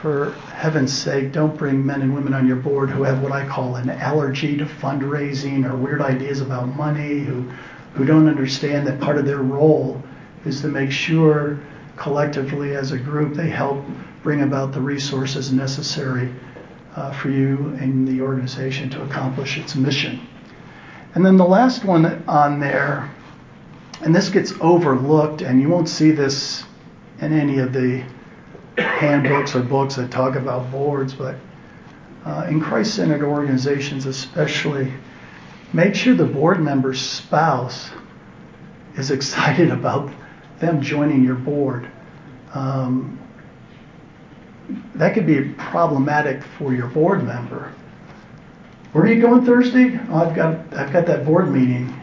for heaven's sake, don't bring men and women on your board who have what I call an allergy to fundraising or weird ideas about money, who, who don't understand that part of their role is to make sure collectively as a group they help bring about the resources necessary uh, for you and the organization to accomplish its mission. And then the last one on there, and this gets overlooked, and you won't see this in any of the handbooks or books that talk about boards, but uh, in Christ-centered organizations especially, make sure the board member's spouse is excited about them joining your board. Um, that could be problematic for your board member. Where are you going Thursday? Oh, I've got I've got that board meeting.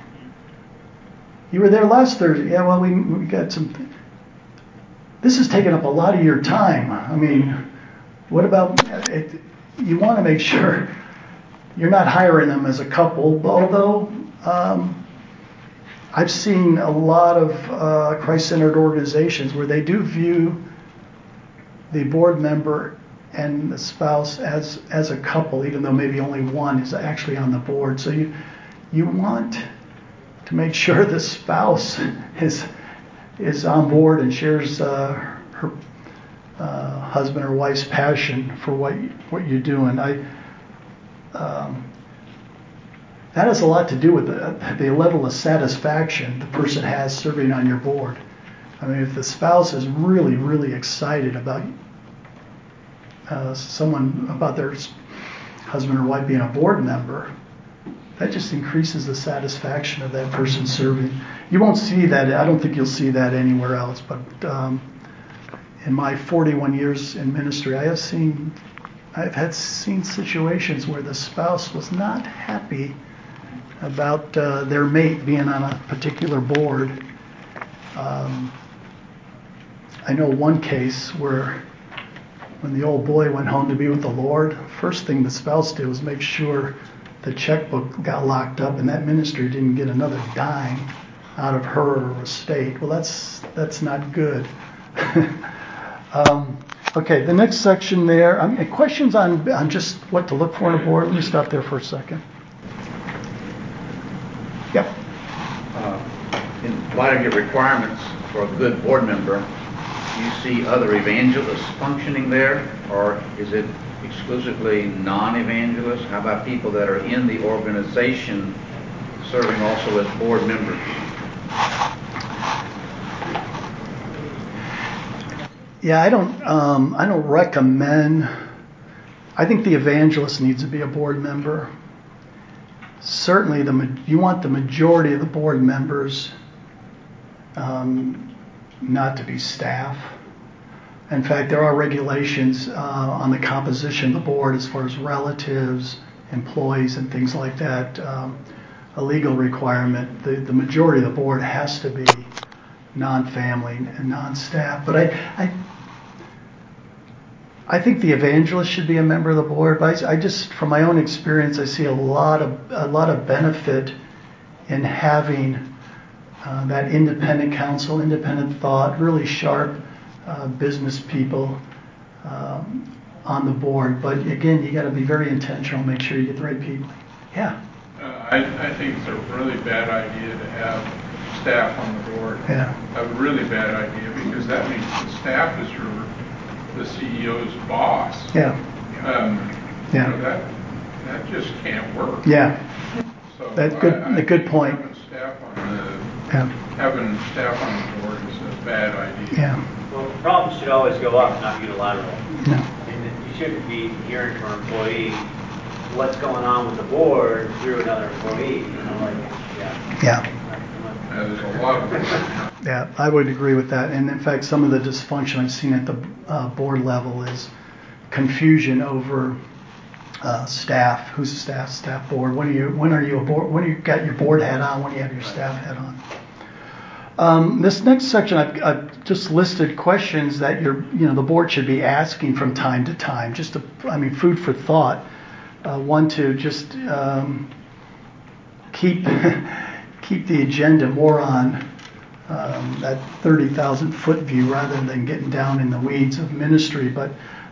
You were there last Thursday. Yeah, well, we we got some. This has taken up a lot of your time. I mean, what about it? You want to make sure you're not hiring them as a couple, although um, I've seen a lot of uh, Christ-centered organizations where they do view the board member and the spouse as as a couple, even though maybe only one is actually on the board. So you you want to make sure the spouse is is on board and shares uh, her uh, husband or wife's passion for what you, what you're doing. I um, that has a lot to do with the, the level of satisfaction the person has serving on your board. I mean, if the spouse is really, really excited about uh, someone, about their husband or wife being a board member, that just increases the satisfaction of that person serving. You won't see that. I don't think you'll see that anywhere else. But um, in my forty-one years in ministry, I have seen, I've had seen situations where the spouse was not happy about uh, their mate being on a particular board. Um, I know one case where when the old boy went home to be with the Lord, first thing the spouse did was make sure the checkbook got locked up and that ministry didn't get another dime out of her estate. Well, that's that's not good. um, okay, the next section there. I mean, questions on on just what to look for in a board. Let me stop there for a second. Yep. Uh, in light of your requirements for a good board member, do you see other evangelists functioning there, or is it exclusively non-evangelists? How about people that are in the organization serving also as board members? Yeah, I don't. Um, I don't recommend. I think the evangelist needs to be a board member. Certainly, the you want the majority of the board members um, not to be staff. In fact, there are regulations uh, on the composition of the board as far as relatives, employees, and things like that. Um, a legal requirement. The, the majority of the board has to be non-family and non-staff. But I, I, I think the evangelist should be a member of the board. But I, I just, from my own experience, I see a lot of a lot of benefit in having uh, that independent counsel, independent thought, really sharp uh, business people um, on the board. But again, you got to be very intentional. Make sure you get the right people. Yeah. Uh, I, I think it's a really bad idea to have staff on the board. Yeah. A really bad idea, because that means the staff is your the C E O's boss. Yeah. Um, Yeah. You know, that that just can't work. Yeah. So That's good. I, I a good point. Having staff on the Yeah. having staff on the board is a bad idea. Yeah. Well, problems should always go up, not unilateral. No. And you shouldn't be hearing from an employee what's going on with the board through another employee. You know, like, yeah. Yeah. Uh, there's a lot of Yeah, I would agree with that. And in fact, some of the dysfunction I've seen at the uh, board level is confusion over uh, staff. Who's the staff? Staff board. When are you? When are you a board? When you got your board hat on? When do you have your staff hat on? Um, this next section, I've, I've just listed questions that you're, you know, the board should be asking from time to time. Just to, I mean, food for thought. Uh, one to just um, keep keep the agenda more on um, that thirty thousand foot view rather than getting down in the weeds of ministry. But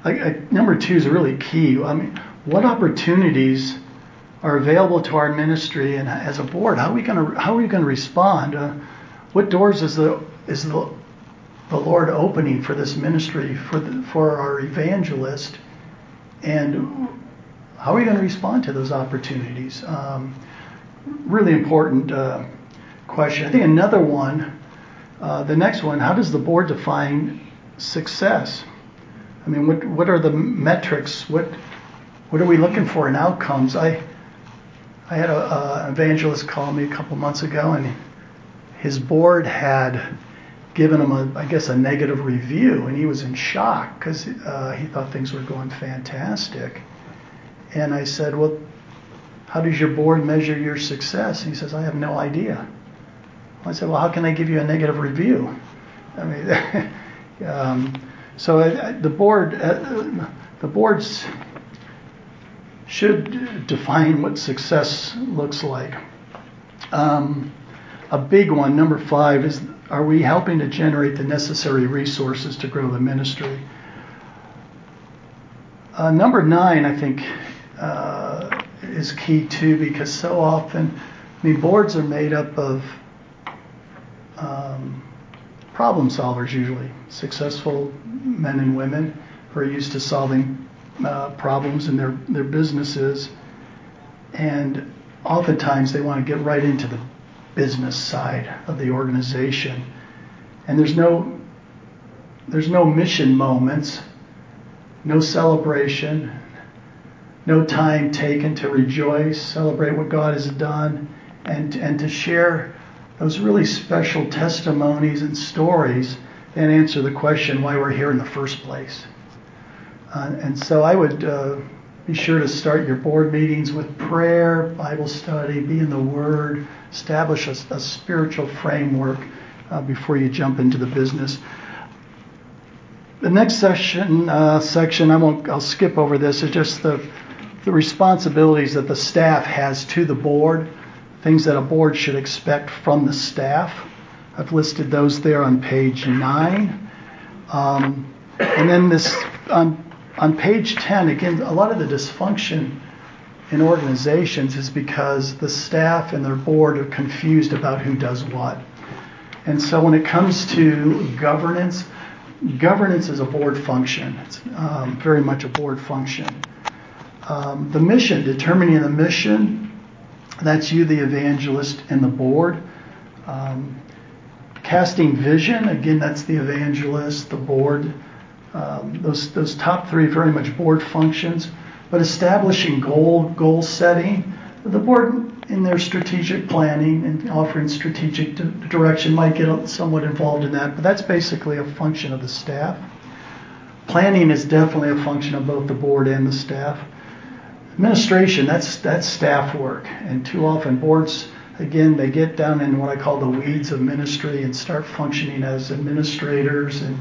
I, I, number two is really key. I mean, what opportunities are available to our ministry, and as a board, how are we going to how are we going to respond? Uh, what doors is the is the the Lord opening for this ministry for the, for our evangelist, and how are we going to respond to those opportunities? Um, really important uh, question. I think another one, uh, the next one, how does the board define success? I mean, what what are the metrics? What what are we looking for in outcomes? I I had an evangelist call me a couple months ago, and his board had given him a, I guess, a negative review, and he was in shock because uh, he thought things were going fantastic. And I said, well, how does your board measure your success? And he says, I have no idea. I said, well, how can they give you a negative review? I mean, um, so I, I, the board, uh, the boards should define what success looks like. Um, a big one, number five, is are we helping to generate the necessary resources to grow the ministry? Uh, number nine, I think, uh, is key too, because so often, I mean, boards are made up of um, problem solvers usually, successful men and women who are used to solving uh, problems in their, their businesses, and oftentimes they want to get right into the business side of the organization, and there's no there's no mission moments, no celebration, no time taken to rejoice, celebrate what God has done, and and to share those really special testimonies and stories that answer the question why we're here in the first place. Uh, and so I would uh, be sure to start your board meetings with prayer, Bible study, be in the Word, establish a, a spiritual framework uh, before you jump into the business. The next session uh, section, I won't. I'll skip over this. Is just the the responsibilities that the staff has to the board, things that a board should expect from the staff. I've listed those there on page nine, um, and then this on. On page ten, again, a lot of the dysfunction in organizations is because the staff and their board are confused about who does what. And so when it comes to governance, governance is a board function. It's um, very much a board function. Um, the mission, determining the mission, that's you, the evangelist, and the board. Um, casting vision, again, that's the evangelist, the board. Um, those those top three very much board functions, but establishing goal goal setting, the board in their strategic planning and offering strategic d- direction might get somewhat involved in that, but that's basically a function of the staff. Planning is definitely a function of both the board and the staff. Administration, that's that's staff work, and too often boards, again, they get down in what I call the weeds of ministry and start functioning as administrators, and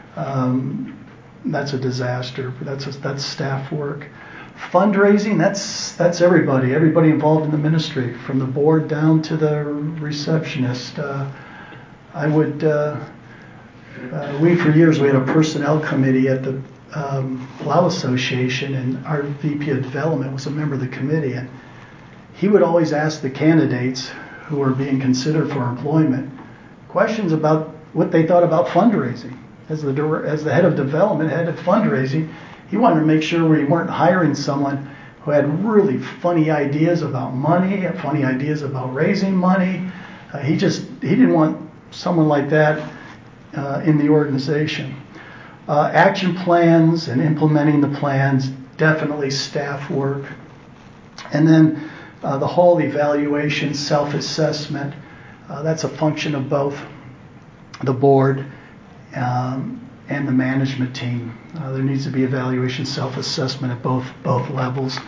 Um, that's a disaster. That's a, that's staff work. Fundraising, that's that's everybody, everybody involved in the ministry, from the board down to the receptionist. Uh, I would, uh, uh, we for years, we had a personnel committee at the um, Plow Association, and our V P of development was a member of the committee, and he would always ask the candidates who were being considered for employment questions about what they thought about fundraising. As the as the head of development, head of fundraising, he wanted to make sure we weren't hiring someone who had really funny ideas about money, funny ideas about raising money. Uh, he just he didn't want someone like that uh, in the organization. Uh, action plans and implementing the plans, definitely staff work. And then uh, the whole evaluation, self-assessment, uh, that's a function of both the board Um, and the management team. Uh, there needs to be evaluation, self-assessment at both both levels.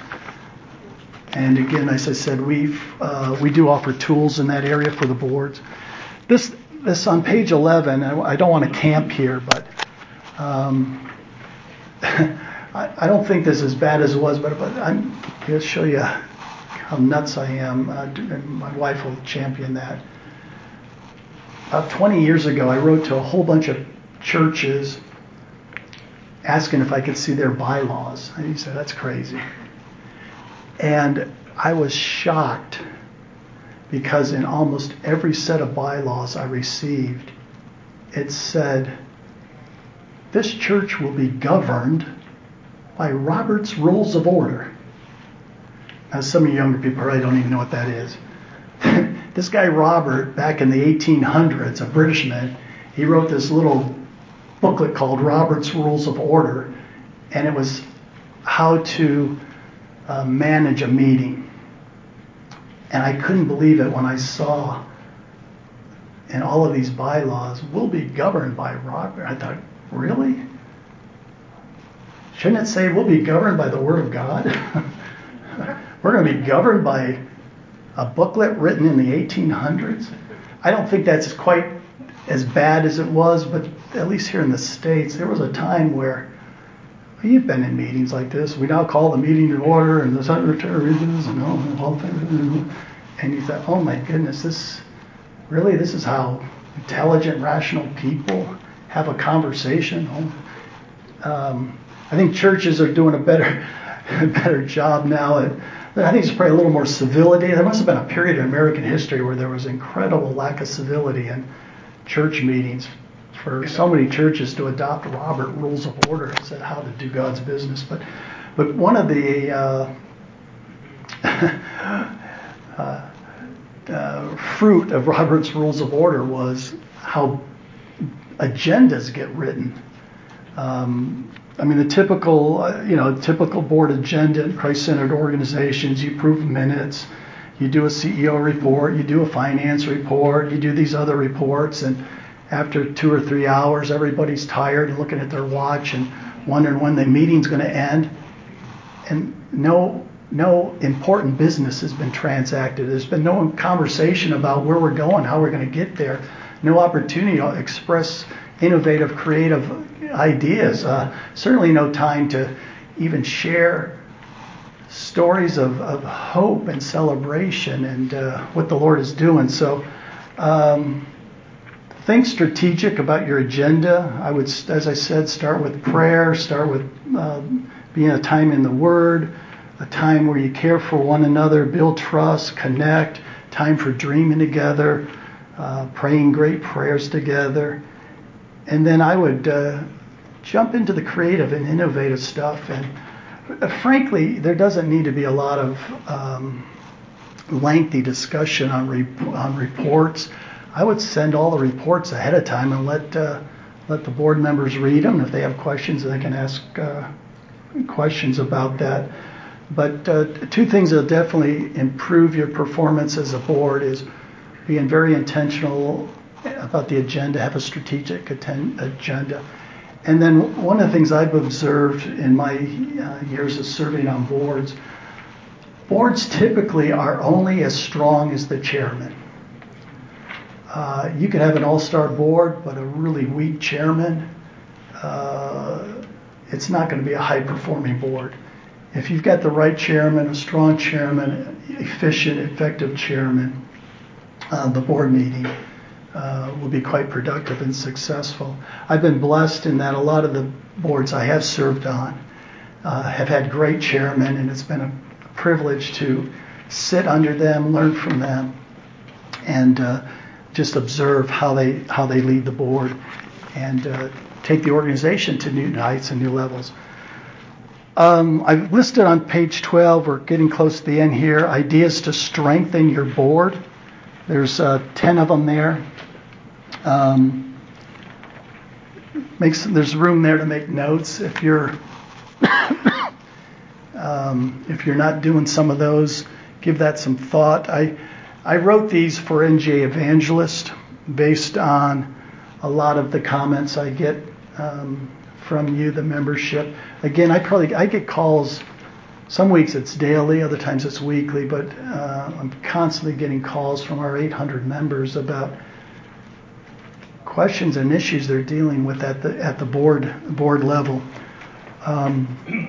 And again, as I said, we uh, we do offer tools in that area for the boards. This this on page eleven. I, I don't want to camp here, but um, I, I don't think this is as bad as it was. But but I'm going to show you how nuts I am. Uh, and my wife will champion that. About twenty years ago, I wrote to a whole bunch of churches asking if I could see their bylaws. And he said, that's crazy. And I was shocked because in almost every set of bylaws I received, it said, this church will be governed by Robert's Rules of Order. Now, some of you younger people probably don't even know what that is. This guy Robert, back in the eighteen hundreds, a British man, he wrote this little booklet called Robert's Rules of Order, and it was how to uh, manage a meeting. And I couldn't believe it when I saw in all of these bylaws, we'll be governed by Robert. I thought, really? Shouldn't it say we'll be governed by the Word of God? We're going to be governed by a booklet written in the eighteen hundreds? I don't think that's quite as bad as it was, but at least here in the States, there was a time where, well, you've been in meetings like this. We now call the meeting to order, and the secretary is, and all things. And you thought, oh my goodness, this really, this is how intelligent, rational people have a conversation. Um, I think churches are doing a better, a better job now at. I think there's probably a little more civility. There must have been a period in American history where there was incredible lack of civility in church meetings for so many churches to adopt Robert Rules of Order and said how to do God's business. But but one of the uh, uh, uh, fruit of Robert's Rules of Order was how agendas get written. Um, I mean, the typical, uh, you know, typical board agenda in Christ-centered organizations, you approve minutes, you do a C E O report, you do a finance report, you do these other reports, and after two or three hours, everybody's tired and looking at their watch and wondering when the meeting's going to end. And no, no important business has been transacted. There's been no conversation about where we're going, how we're going to get there. No opportunity to express innovative, creative ideas. Uh, certainly no time to even share stories of, of hope and celebration and uh, what the Lord is doing. So um, think strategic about your agenda. I would, as I said, start with prayer, start with uh, being a time in the Word, a time where you care for one another, build trust, connect, time for dreaming together, uh, praying great prayers together. And then I would uh, jump into the creative and innovative stuff. And uh, frankly, there doesn't need to be a lot of um, lengthy discussion on re- on reports. I would send all the reports ahead of time and let uh, let the board members read them. If they have questions, they can ask uh, questions about that. But uh, two things that will definitely improve your performance as a board is being very intentional about the agenda, have a strategic atten- agenda. And then one of the things I've observed in my uh, years of serving on boards, boards typically are only as strong as the chairman. Uh, you could have an all-star board, but a really weak chairman, uh, it's not going to be a high-performing board. If you've got the right chairman, a strong chairman, efficient, effective chairman, uh, the board meeting Uh, will be quite productive and successful. I've been blessed in that a lot of the boards I have served on uh, have had great chairmen, and it's been a privilege to sit under them, learn from them, and uh, just observe how they how they lead the board and uh, take the organization to new heights and new levels. Um, I've listed on page twelve, we're getting close to the end here, ideas to strengthen your board. There's uh, ten of them there. Um, makes there's room there to make notes if you're um, if you're not doing some of those. Give that some thought. I I wrote these for N J Evangelist based on a lot of the comments I get um, from you, the membership. Again, I probably I get calls. Some weeks it's daily, other times it's weekly, but uh, I'm constantly getting calls from our eight hundred members about questions and issues they're dealing with at the at the board board level. Um,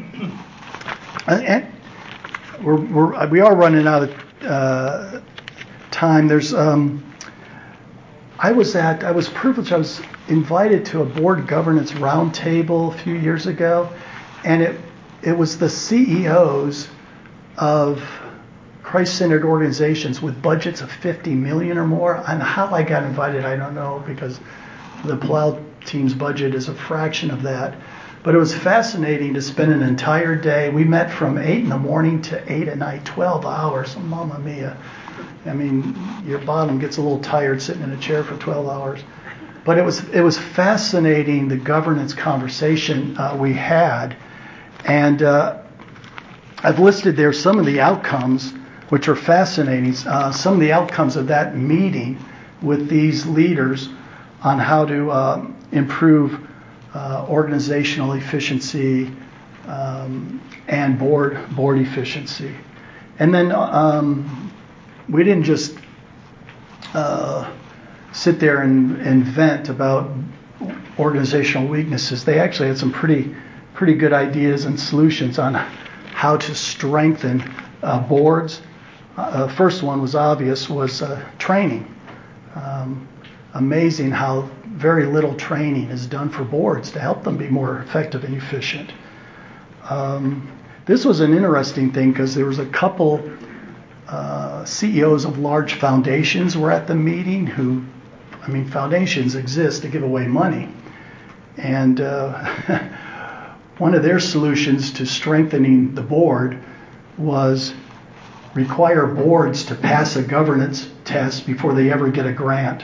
and we're, we're we are running out of uh, time. There's um, I was at, I was privileged, I was invited to a board governance roundtable a few years ago, and it it was the C E Os of Christ-centered organizations with budgets of fifty million or more. And how I got invited, I don't know, because the Plow team's budget is a fraction of that. But it was fascinating to spend an entire day. We met from eight in the morning to eight at night, twelve hours. Mamma mia. I mean, your bottom gets a little tired sitting in a chair for twelve hours. But it was it was fascinating, the governance conversation uh, we had. And uh, I've listed there some of the outcomes, which are fascinating. Uh, some of the outcomes of that meeting with these leaders on how to uh, improve uh, organizational efficiency um, and board board efficiency. And then um, we didn't just uh, sit there and, and vent about organizational weaknesses. They actually had some pretty pretty good ideas and solutions on how to strengthen uh, boards. Uh, the first one was obvious, was uh, training. Um, amazing how very little training is done for boards to help them be more effective and efficient. Um, this was an interesting thing because there was a couple uh, C E Os of large foundations were at the meeting who, I mean, foundations exist to give away money. And uh, one of their solutions to strengthening the board was require boards to pass a governance test before they ever get a grant.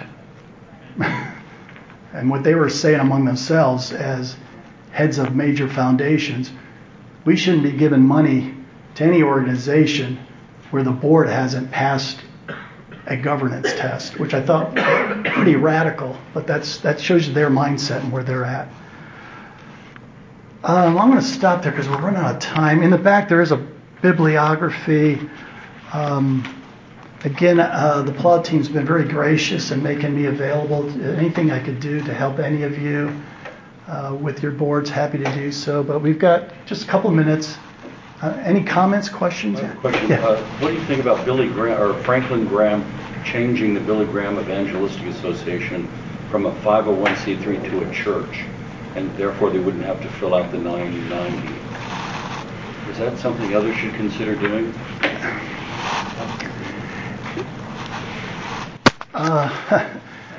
And what they were saying among themselves as heads of major foundations, we shouldn't be giving money to any organization where the board hasn't passed a governance test, which I thought pretty radical, but that's that shows you their mindset and where they're at. Um, I'm going to stop there because we're running out of time. In the back there is a bibliography. Um, again, uh, the Plow team's been very gracious in making me available. Anything I could do to help any of you uh, with your boards, happy to do so. But we've got just a couple minutes. Uh, any comments, questions? I have a question. Yeah. Uh, what do you think about Billy Graham or Franklin Graham changing the Billy Graham Evangelistic Association from a five oh one c three to a church, and therefore they wouldn't have to fill out the nine ninety? Is that something others should consider doing? Uh,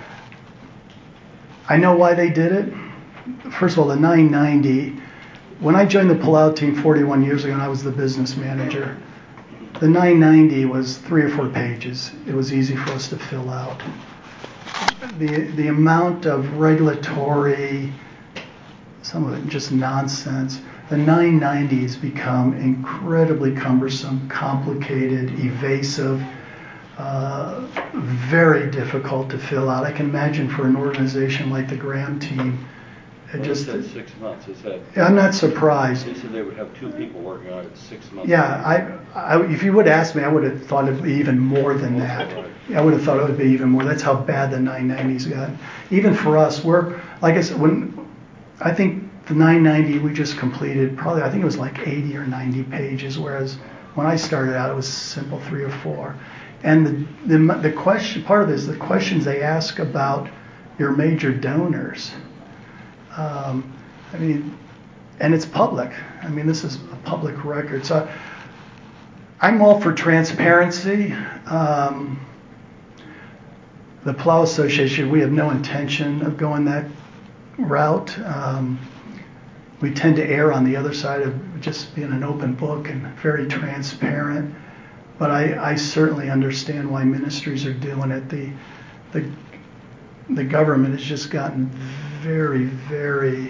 I know why they did it. First of all, the nine ninety. When I joined the Plow team forty-one years ago, and I was the business manager, the nine ninety was three or four pages. It was easy for us to fill out. The the amount of regulatory, some of it just nonsense. The nine ninety has become incredibly cumbersome, complicated, evasive, uh, very difficult to fill out. I can imagine for an organization like the Graham team, it Well, just it said six months. It said, I'm not surprised. they said they would have two people working on it six months. Yeah, I, I, if you would ask me, I would have thought it'd be even more than that. I would have thought it would be even more. That's how bad the nine ninety's gotten. Even for us, we're, like I said, when I think the nine ninety we just completed, probably, I think it was like eighty or ninety pages, whereas when I started out, it was simple three or four. And the, the, the question, part of this, the questions they ask about your major donors. Um, I mean, and it's public. I mean, this is a public record. So I'm all for transparency. Um, the Plow Association, we have no intention of going that route. Um, we tend to err on the other side of just being an open book and very transparent. But I, I certainly understand why ministries are doing it. The, the, the government has just gotten very, very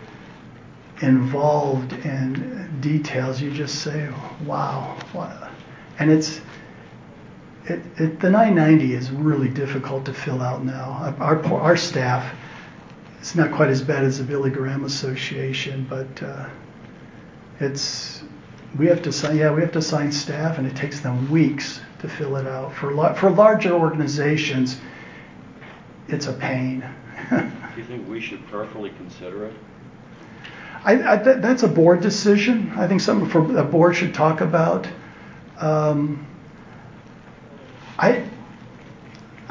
involved in details. You just say, wow. What? And it's, it, it, the nine ninety is really difficult to fill out now. Our, our staff, it's not quite as bad as the Billy Graham Association, but uh, it's, we have to sign, yeah, we have to sign staff, and it takes them weeks to fill it out. For la- for larger organizations, it's a pain. Do you think we should prayerfully consider it? I, I, th- that's a board decision. I think something for a board should talk about. Um, I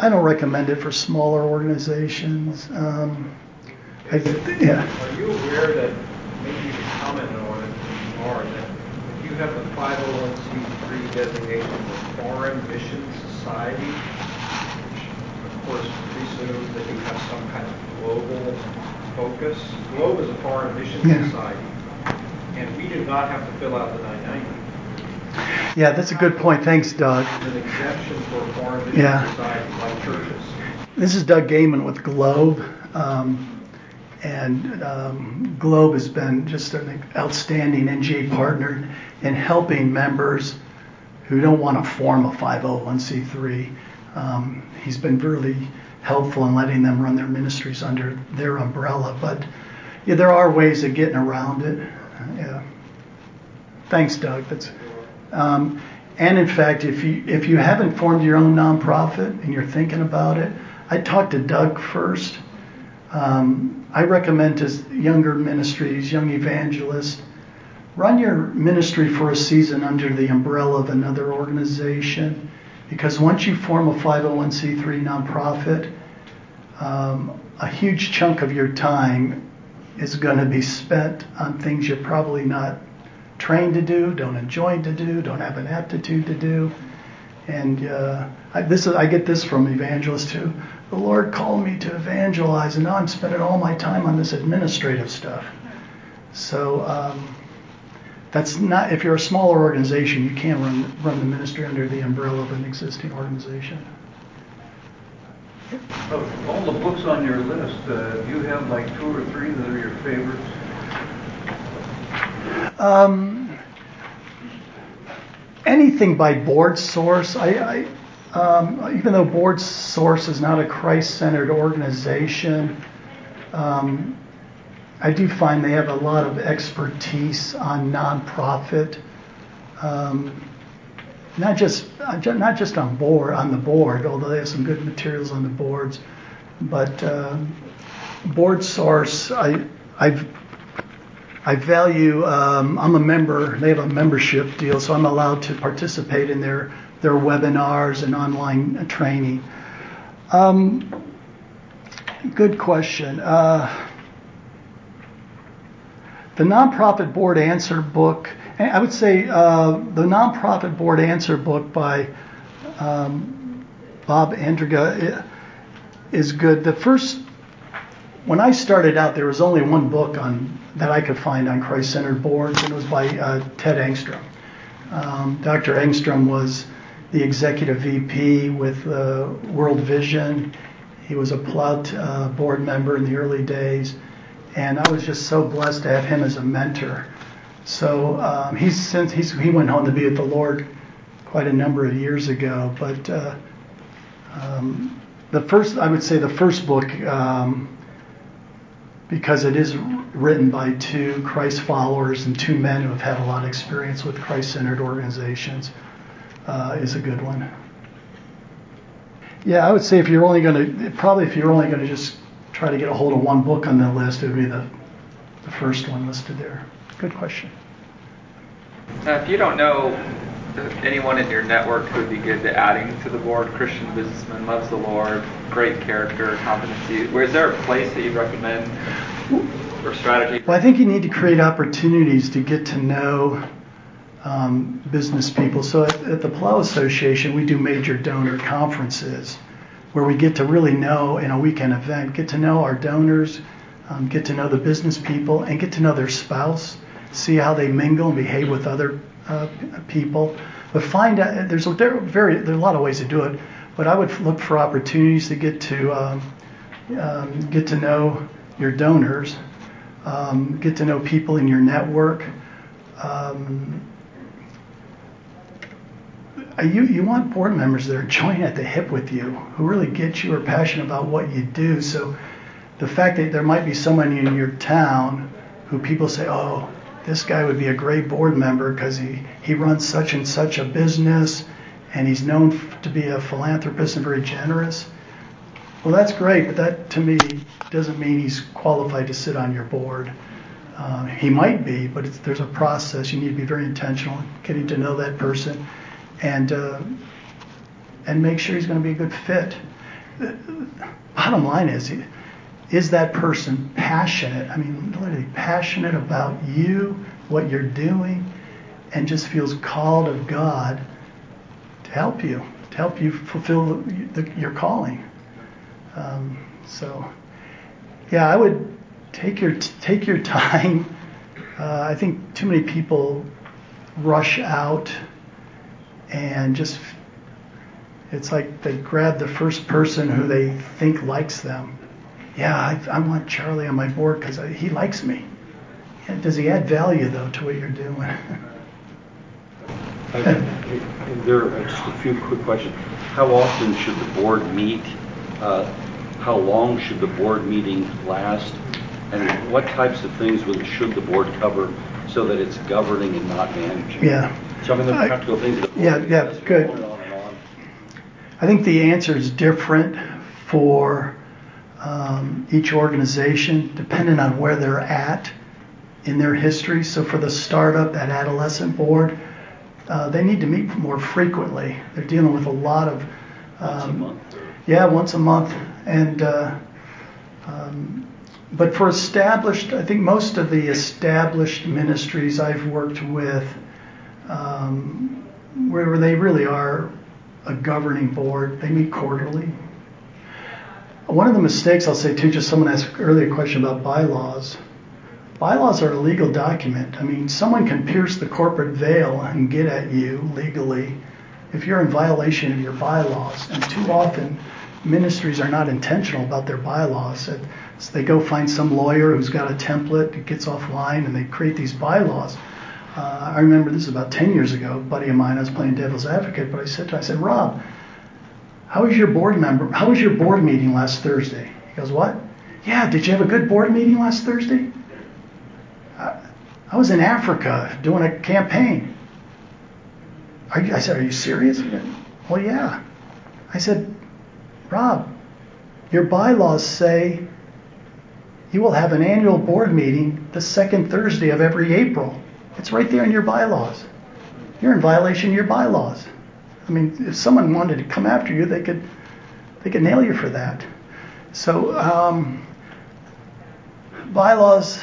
I don't recommend it for smaller organizations. Um, I, yeah. Are you aware that, maybe you can comment on it more, that if you have the five oh one c three designation of a foreign mission society, which of course presumes that you have some kind of global focus. Globe is a foreign mission yeah. society, and we do not have to fill out the nine ninety. Yeah, that's a good point. Thanks, Doug. An exemption for foreign mission yeah. societies like churches. This is Doug Gaiman with Globe. Um, and um, Globe has been just an outstanding N G A partner in helping members who don't want to form a five oh one c three. Um, he's been really helpful in letting them run their ministries under their umbrella. But yeah, there are ways of getting around it. Yeah. Thanks, Doug. That's. Um, and in fact, if you if you haven't formed your own nonprofit and you're thinking about it, I'd talk to Doug first. Um, I recommend to younger ministries, young evangelists, run your ministry for a season under the umbrella of another organization, because once you form a five oh one c three nonprofit, um, a huge chunk of your time is going to be spent on things you're probably not trained to do, don't enjoy to do, don't have an aptitude to do. And uh, I, this is, I get this from evangelists too. The Lord called me to evangelize, and now I'm spending all my time on this administrative stuff. So um, that's not. If you're a smaller organization, you can't run run the ministry under the umbrella of an existing organization. Of all the books on your list, uh, do you have like two or three that are your favorites? Um, anything by Board Source. I, I um, even though Board Source is not a Christ-centered organization, um, I do find they have a lot of expertise on nonprofit, um, not just not just on board on the board, although they have some good materials on the boards, but um, Board Source. I I've I value, um, I'm a member, they have a membership deal, so I'm allowed to participate in their, their webinars and online training. Um, good question. Uh, the Nonprofit Board Answer book, I would say uh, the Nonprofit Board Answer book by um, Bob Andriga is good. The first, when I started out, there was only one book on that I could find on Christ-centered boards, and it was by uh, Ted Engstrom. Um, Doctor Engstrom was the executive V P with uh, World Vision. He was a Plout uh, board member in the early days, and I was just so blessed to have him as a mentor. So um, he's since he's, he went home to be with the Lord quite a number of years ago. But uh, um, the first, I would say, the first book. Um, because it is written by two Christ followers and two men who have had a lot of experience with Christ-centered organizations, uh, is a good one. Yeah, I would say if you're only going to, probably if you're only going to just try to get a hold of one book on the list, it would be the, the first one listed there. Good question. Now, if you don't know anyone in your network who would be good to adding to the board, Christian businessman, loves the Lord, great character, competency, where is there a place that you'd recommend or strategy? Well, I think you need to create opportunities to get to know um, business people. So at, at the Plow Association, we do major donor conferences where we get to really know, in a weekend event, get to know our donors, um, get to know the business people, and get to know their spouse, see how they mingle and behave with other uh, people. But find out, there's a, there, very, there's a lot of ways to do it, but I would look for opportunities to get to um, um, get to know your donors, um, get to know people in your network. Um, you you want board members that are joined at the hip with you, who really get you, are passionate about what you do. So the fact that there might be someone in your town who people say, oh, this guy would be a great board member because he, he runs such and such a business and he's known to be a philanthropist and very generous. Well, that's great, but that to me doesn't mean he's qualified to sit on your board. Uh, he might be, but it's, there's a process. You need to be very intentional in getting to know that person and uh, and make sure he's going to be a good fit. the bottom line is, is that person passionate? I mean, literally passionate about you, what you're doing, and just feels called of God to help you, to help you fulfill the, the, your calling. Um, so, yeah, I would take your take your time. Uh, I think too many people rush out and just, it's like they grab the first person who they think likes them. Yeah, I, I want Charlie on my board because he likes me. Yeah, does he add value, though, to what you're doing? I, there are just a few quick questions. How often should the board meet? Uh, how long should the board meeting last? And what types of things will, should the board cover so that it's governing and not managing? Yeah. So I mean, the practical things that the board Yeah, yeah, good. On and on and on. I think the answer is different for um, each organization, depending on where they're at in their history. So for the startup, that adolescent board, uh, they need to meet more frequently. They're dealing with a lot of um, once a month. Or? Yeah, once a month, and uh, um, but for established, I think most of the established ministries I've worked with, um, where they really are a governing board, they meet quarterly. One of the mistakes I'll say too, just someone asked earlier a question about bylaws. Bylaws are a legal document. I mean, someone can pierce the corporate veil and get at you legally if you're in violation of your bylaws. And too often, ministries are not intentional about their bylaws. So they go find some lawyer who's got a template, it gets offline, and they create these bylaws. Uh, I remember this is about ten years ago. A buddy of mine, I was playing devil's advocate, but I said to him, I said, Rob, how was your board member? How was your board meeting last Thursday? He goes, what? Yeah, did you have a good board meeting last Thursday? I, I was in Africa doing a campaign. Are you, I said, are you serious? He said, well, yeah. I said, Rob, your bylaws say you will have an annual board meeting the second Thursday of every April. It's right there in your bylaws. You're in violation of your bylaws. I mean, if someone wanted to come after you, they could they could nail you for that. So um, bylaws,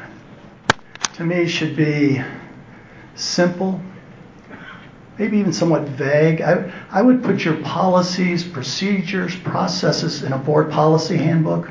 to me, should be simple, maybe even somewhat vague. I, I would put your policies, procedures, processes in a board policy handbook.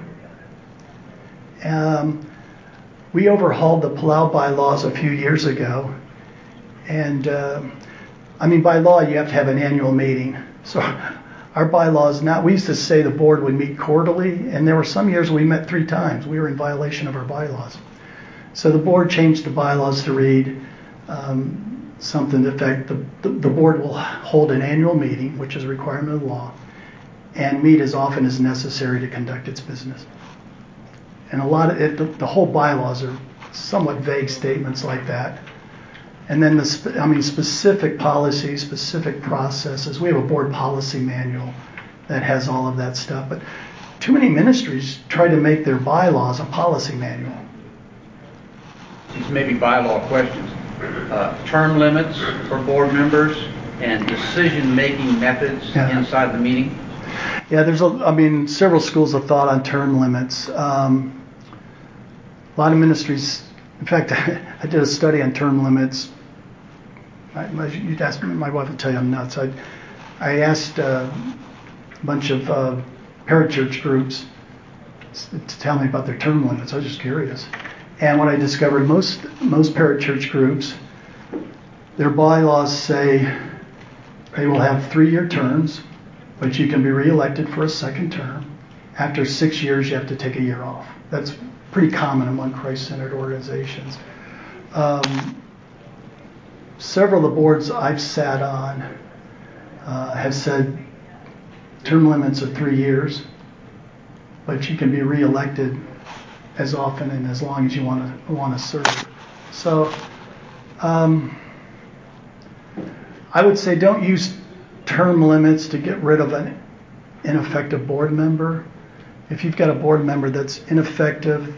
Um, we overhauled the Palau bylaws a few years ago. And, uh, I mean, by law, you have to have an annual meeting. So our bylaws now, we used to say the board would meet quarterly, and there were some years we met three times. We were in violation of our bylaws. So the board changed the bylaws to read um, something to the effect the, the, the board will hold an annual meeting, which is a requirement of law, and meet as often as necessary to conduct its business. And a lot of it, the, the whole bylaws are somewhat vague statements like that. And then the, spe- I mean, specific policies, specific processes. We have a board policy manual that has all of that stuff. But too many ministries try to make their bylaws a policy manual. These may be bylaw questions. Uh, term limits for board members and decision-making methods Yeah. inside the meeting. Yeah, there's a, I mean, several schools of thought on term limits. Um, a lot of ministries, in fact, I did a study on term limits. I, you'd ask me, my wife would tell you I'm nuts. I, I asked uh, a bunch of uh, parachurch groups to tell me about their term limits. I was just curious. And what I discovered, most most parachurch groups, their bylaws say they will have three-year terms, but you can be reelected for a second term. After six years, you have to take a year off. That's pretty common among Christ-centered organizations. Um, several of the boards I've sat on uh, have said term limits are three years, but you can be reelected as often and as long as you want to want to serve. So um, I would say don't use term limits to get rid of an ineffective board member. If you've got a board member that's ineffective,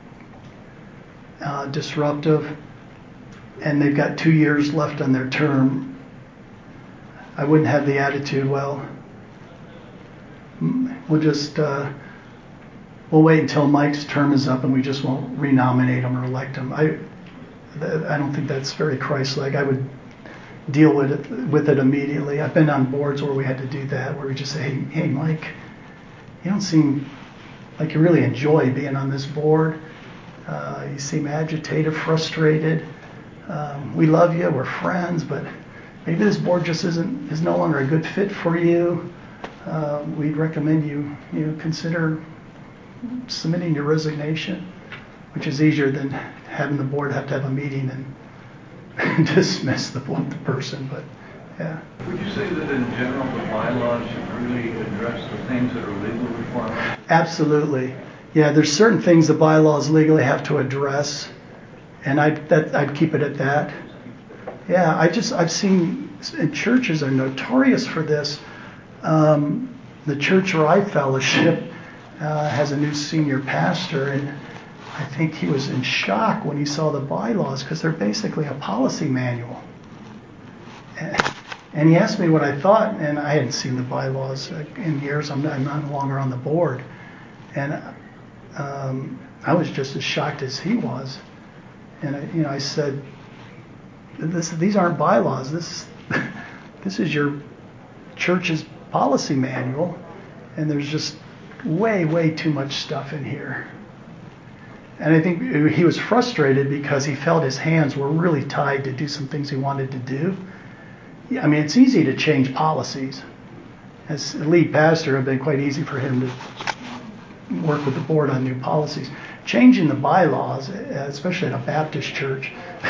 uh, disruptive, and they've got two years left on their term, I wouldn't have the attitude, well, we'll just uh, we'll wait until Mike's term is up and we just won't renominate him or elect him. I I don't think that's very Christ-like. I would deal with it with it immediately. I've been on boards where we had to do that, where we just say, hey, hey Mike, you don't seem like you really enjoy being on this board. Uh, you seem agitated, frustrated. Um, we love you, we're friends, but maybe this board just isn't is no longer a good fit for you. Uh, we'd recommend you you know consider submitting your resignation, which is easier than having the board have to have a meeting and dismiss the, the person. But yeah. Would you say that in general the bylaws should really address the things that are legal requirements? Absolutely. Yeah, there's certain things the bylaws legally have to address, and I'd, that, I'd keep it at that. Yeah, I just, I've seen, and churches are notorious for this. Um, the church where I fellowship uh, has a new senior pastor, and I think he was in shock when he saw the bylaws because they're basically a policy manual. And he asked me what I thought, and I hadn't seen the bylaws in years. I'm, I'm no longer on the board. And um, I was just as shocked as he was. And I, you know, I said, "This, these aren't bylaws. This, this is your church's policy manual, and there's just way, way too much stuff in here." And I think he was frustrated because he felt his hands were really tied to do some things he wanted to do. I mean, it's easy to change policies. As lead pastor, it would have been quite easy for him to work with the board on new policies. Changing the bylaws, especially in a Baptist church,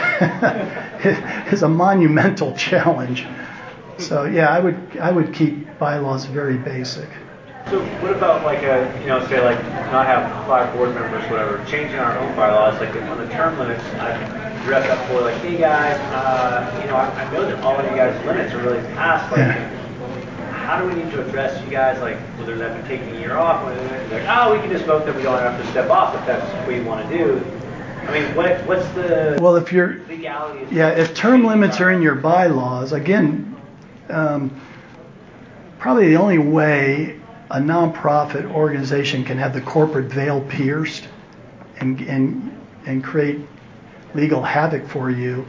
is a monumental challenge. So yeah, I would I would keep bylaws very basic. So what about like a, you know, say like not have five board members, whatever, changing our own bylaws, like on the term limits, I dress up for like, hey guys, uh, you know, I, I know that all of you guys' limits are really past, like, Yeah. how do we need to address you guys, like, whether that be taking a year off, whether it's like, oh, we can just vote that we don't have to step off if that's what we want to do. I mean, what what's the well, if you're, legality of yeah, if term limits are in your bylaws, again, um, probably the only way a nonprofit organization can have the corporate veil pierced and and and create legal havoc for you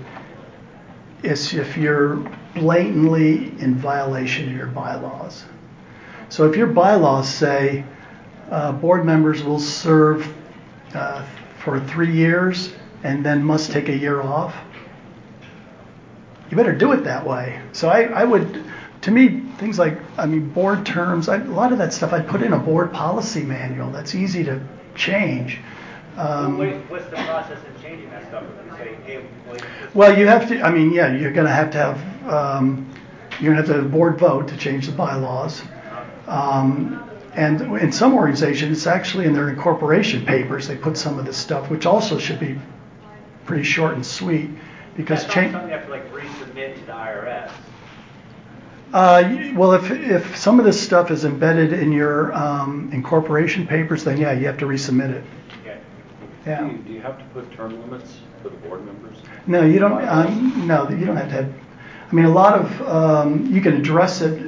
is if you're blatantly in violation of your bylaws. So if your bylaws say uh, board members will serve uh, for three years and then must take a year off, you better do it that way. So I, I would, to me, things like, I mean, board terms, I, a lot of that stuff I'd put in a board policy manual. That's easy to change. Um, Wait, what's the process in changing that stuff? If you say, hey, wait, well, you have to, I mean, yeah, you're going to have to have, um, you're going to have to have a board vote to change the bylaws. Um, and in some organizations, it's actually in their incorporation papers, they put some of this stuff, which also should be pretty short and sweet. Because that's change. not something you have to like resubmit to the I R S. Uh, well, if if some of this stuff is embedded in your um, incorporation papers, then yeah, you have to resubmit it. Okay. Yeah. Do you, do you have to put term limits for the board members? No, you don't. Um, no, you don't have to have. I mean, a lot of um, you can address it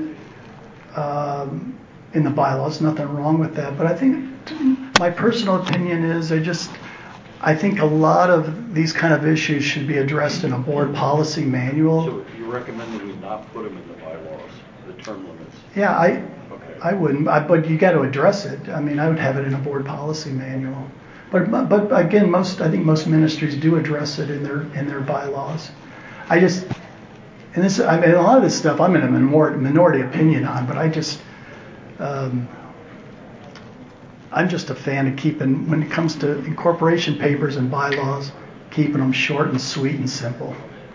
um, in the bylaws. Nothing wrong with that. But I think my personal opinion is, I just I think a lot of these kind of issues should be addressed in a board policy manual. So you're recommending we not put them in the bylaws, the term limits? Yeah, I Okay. I wouldn't. I, but you got to address it. I mean, I would have it in a board policy manual. But but again, most I think most ministries do address it in their in their bylaws. I just and this I mean a lot of this stuff I'm in a minor, minority opinion on, but I just um, I'm just a fan of keeping, when it comes to incorporation papers and bylaws, keeping them short and sweet and simple.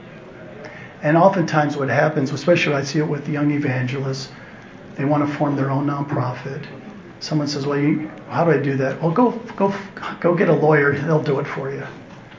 And oftentimes what happens, especially I see it with the young evangelists, they want to form their own nonprofit. Someone says, well, you, how do I do that? Well, go go go get a lawyer. They'll do it for you.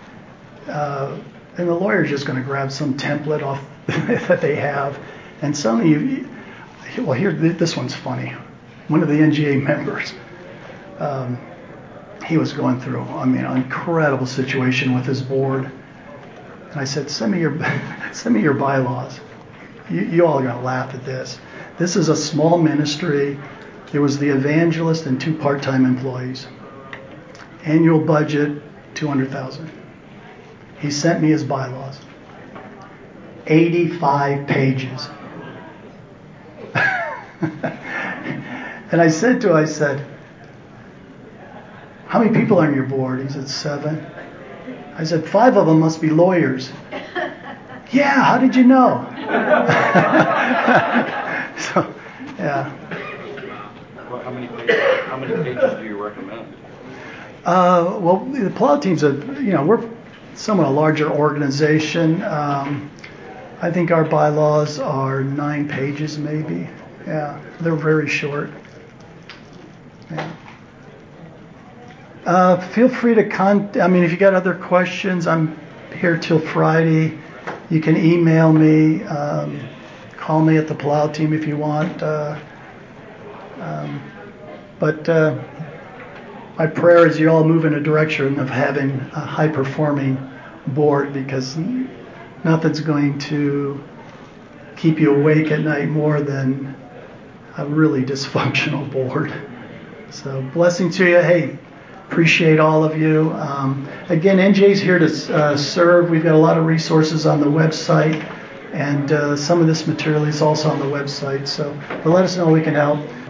Uh, and the lawyer's just going to grab some template off that they have. And suddenly, you, well, here, this one's funny. One of the N G A members, um, he was going through, I mean, an incredible situation with his board. And I said, send me your, send me your bylaws. You, you all are going to laugh at this. This is a small ministry. There was the evangelist and two part-time employees. Annual budget, two hundred thousand dollars. He sent me his bylaws. eighty-five pages. And I said to him, I said, how many people are on your board? He said, seven. I said, five of them must be lawyers. Yeah, how did you know? So, yeah. Well, how many pages, how many pages do you recommend? Uh, well, the Plow Team's a, you know, we're somewhat a larger organization. Um, I think our bylaws are nine pages maybe. Yeah, they're very short. Yeah. Uh, feel free to con. I mean, if you got other questions, I'm here till Friday. You can email me, um, call me at the Plow Team if you want. Uh, um, but uh, my prayer is you all move in a direction of having a high-performing board, because nothing's going to keep you awake at night more than a really dysfunctional board. So blessing to you. Hey, appreciate all of you. Um, again, N J's here to uh, serve. We've got a lot of resources on the website, and uh, some of this material is also on the website. So but let us know we can help.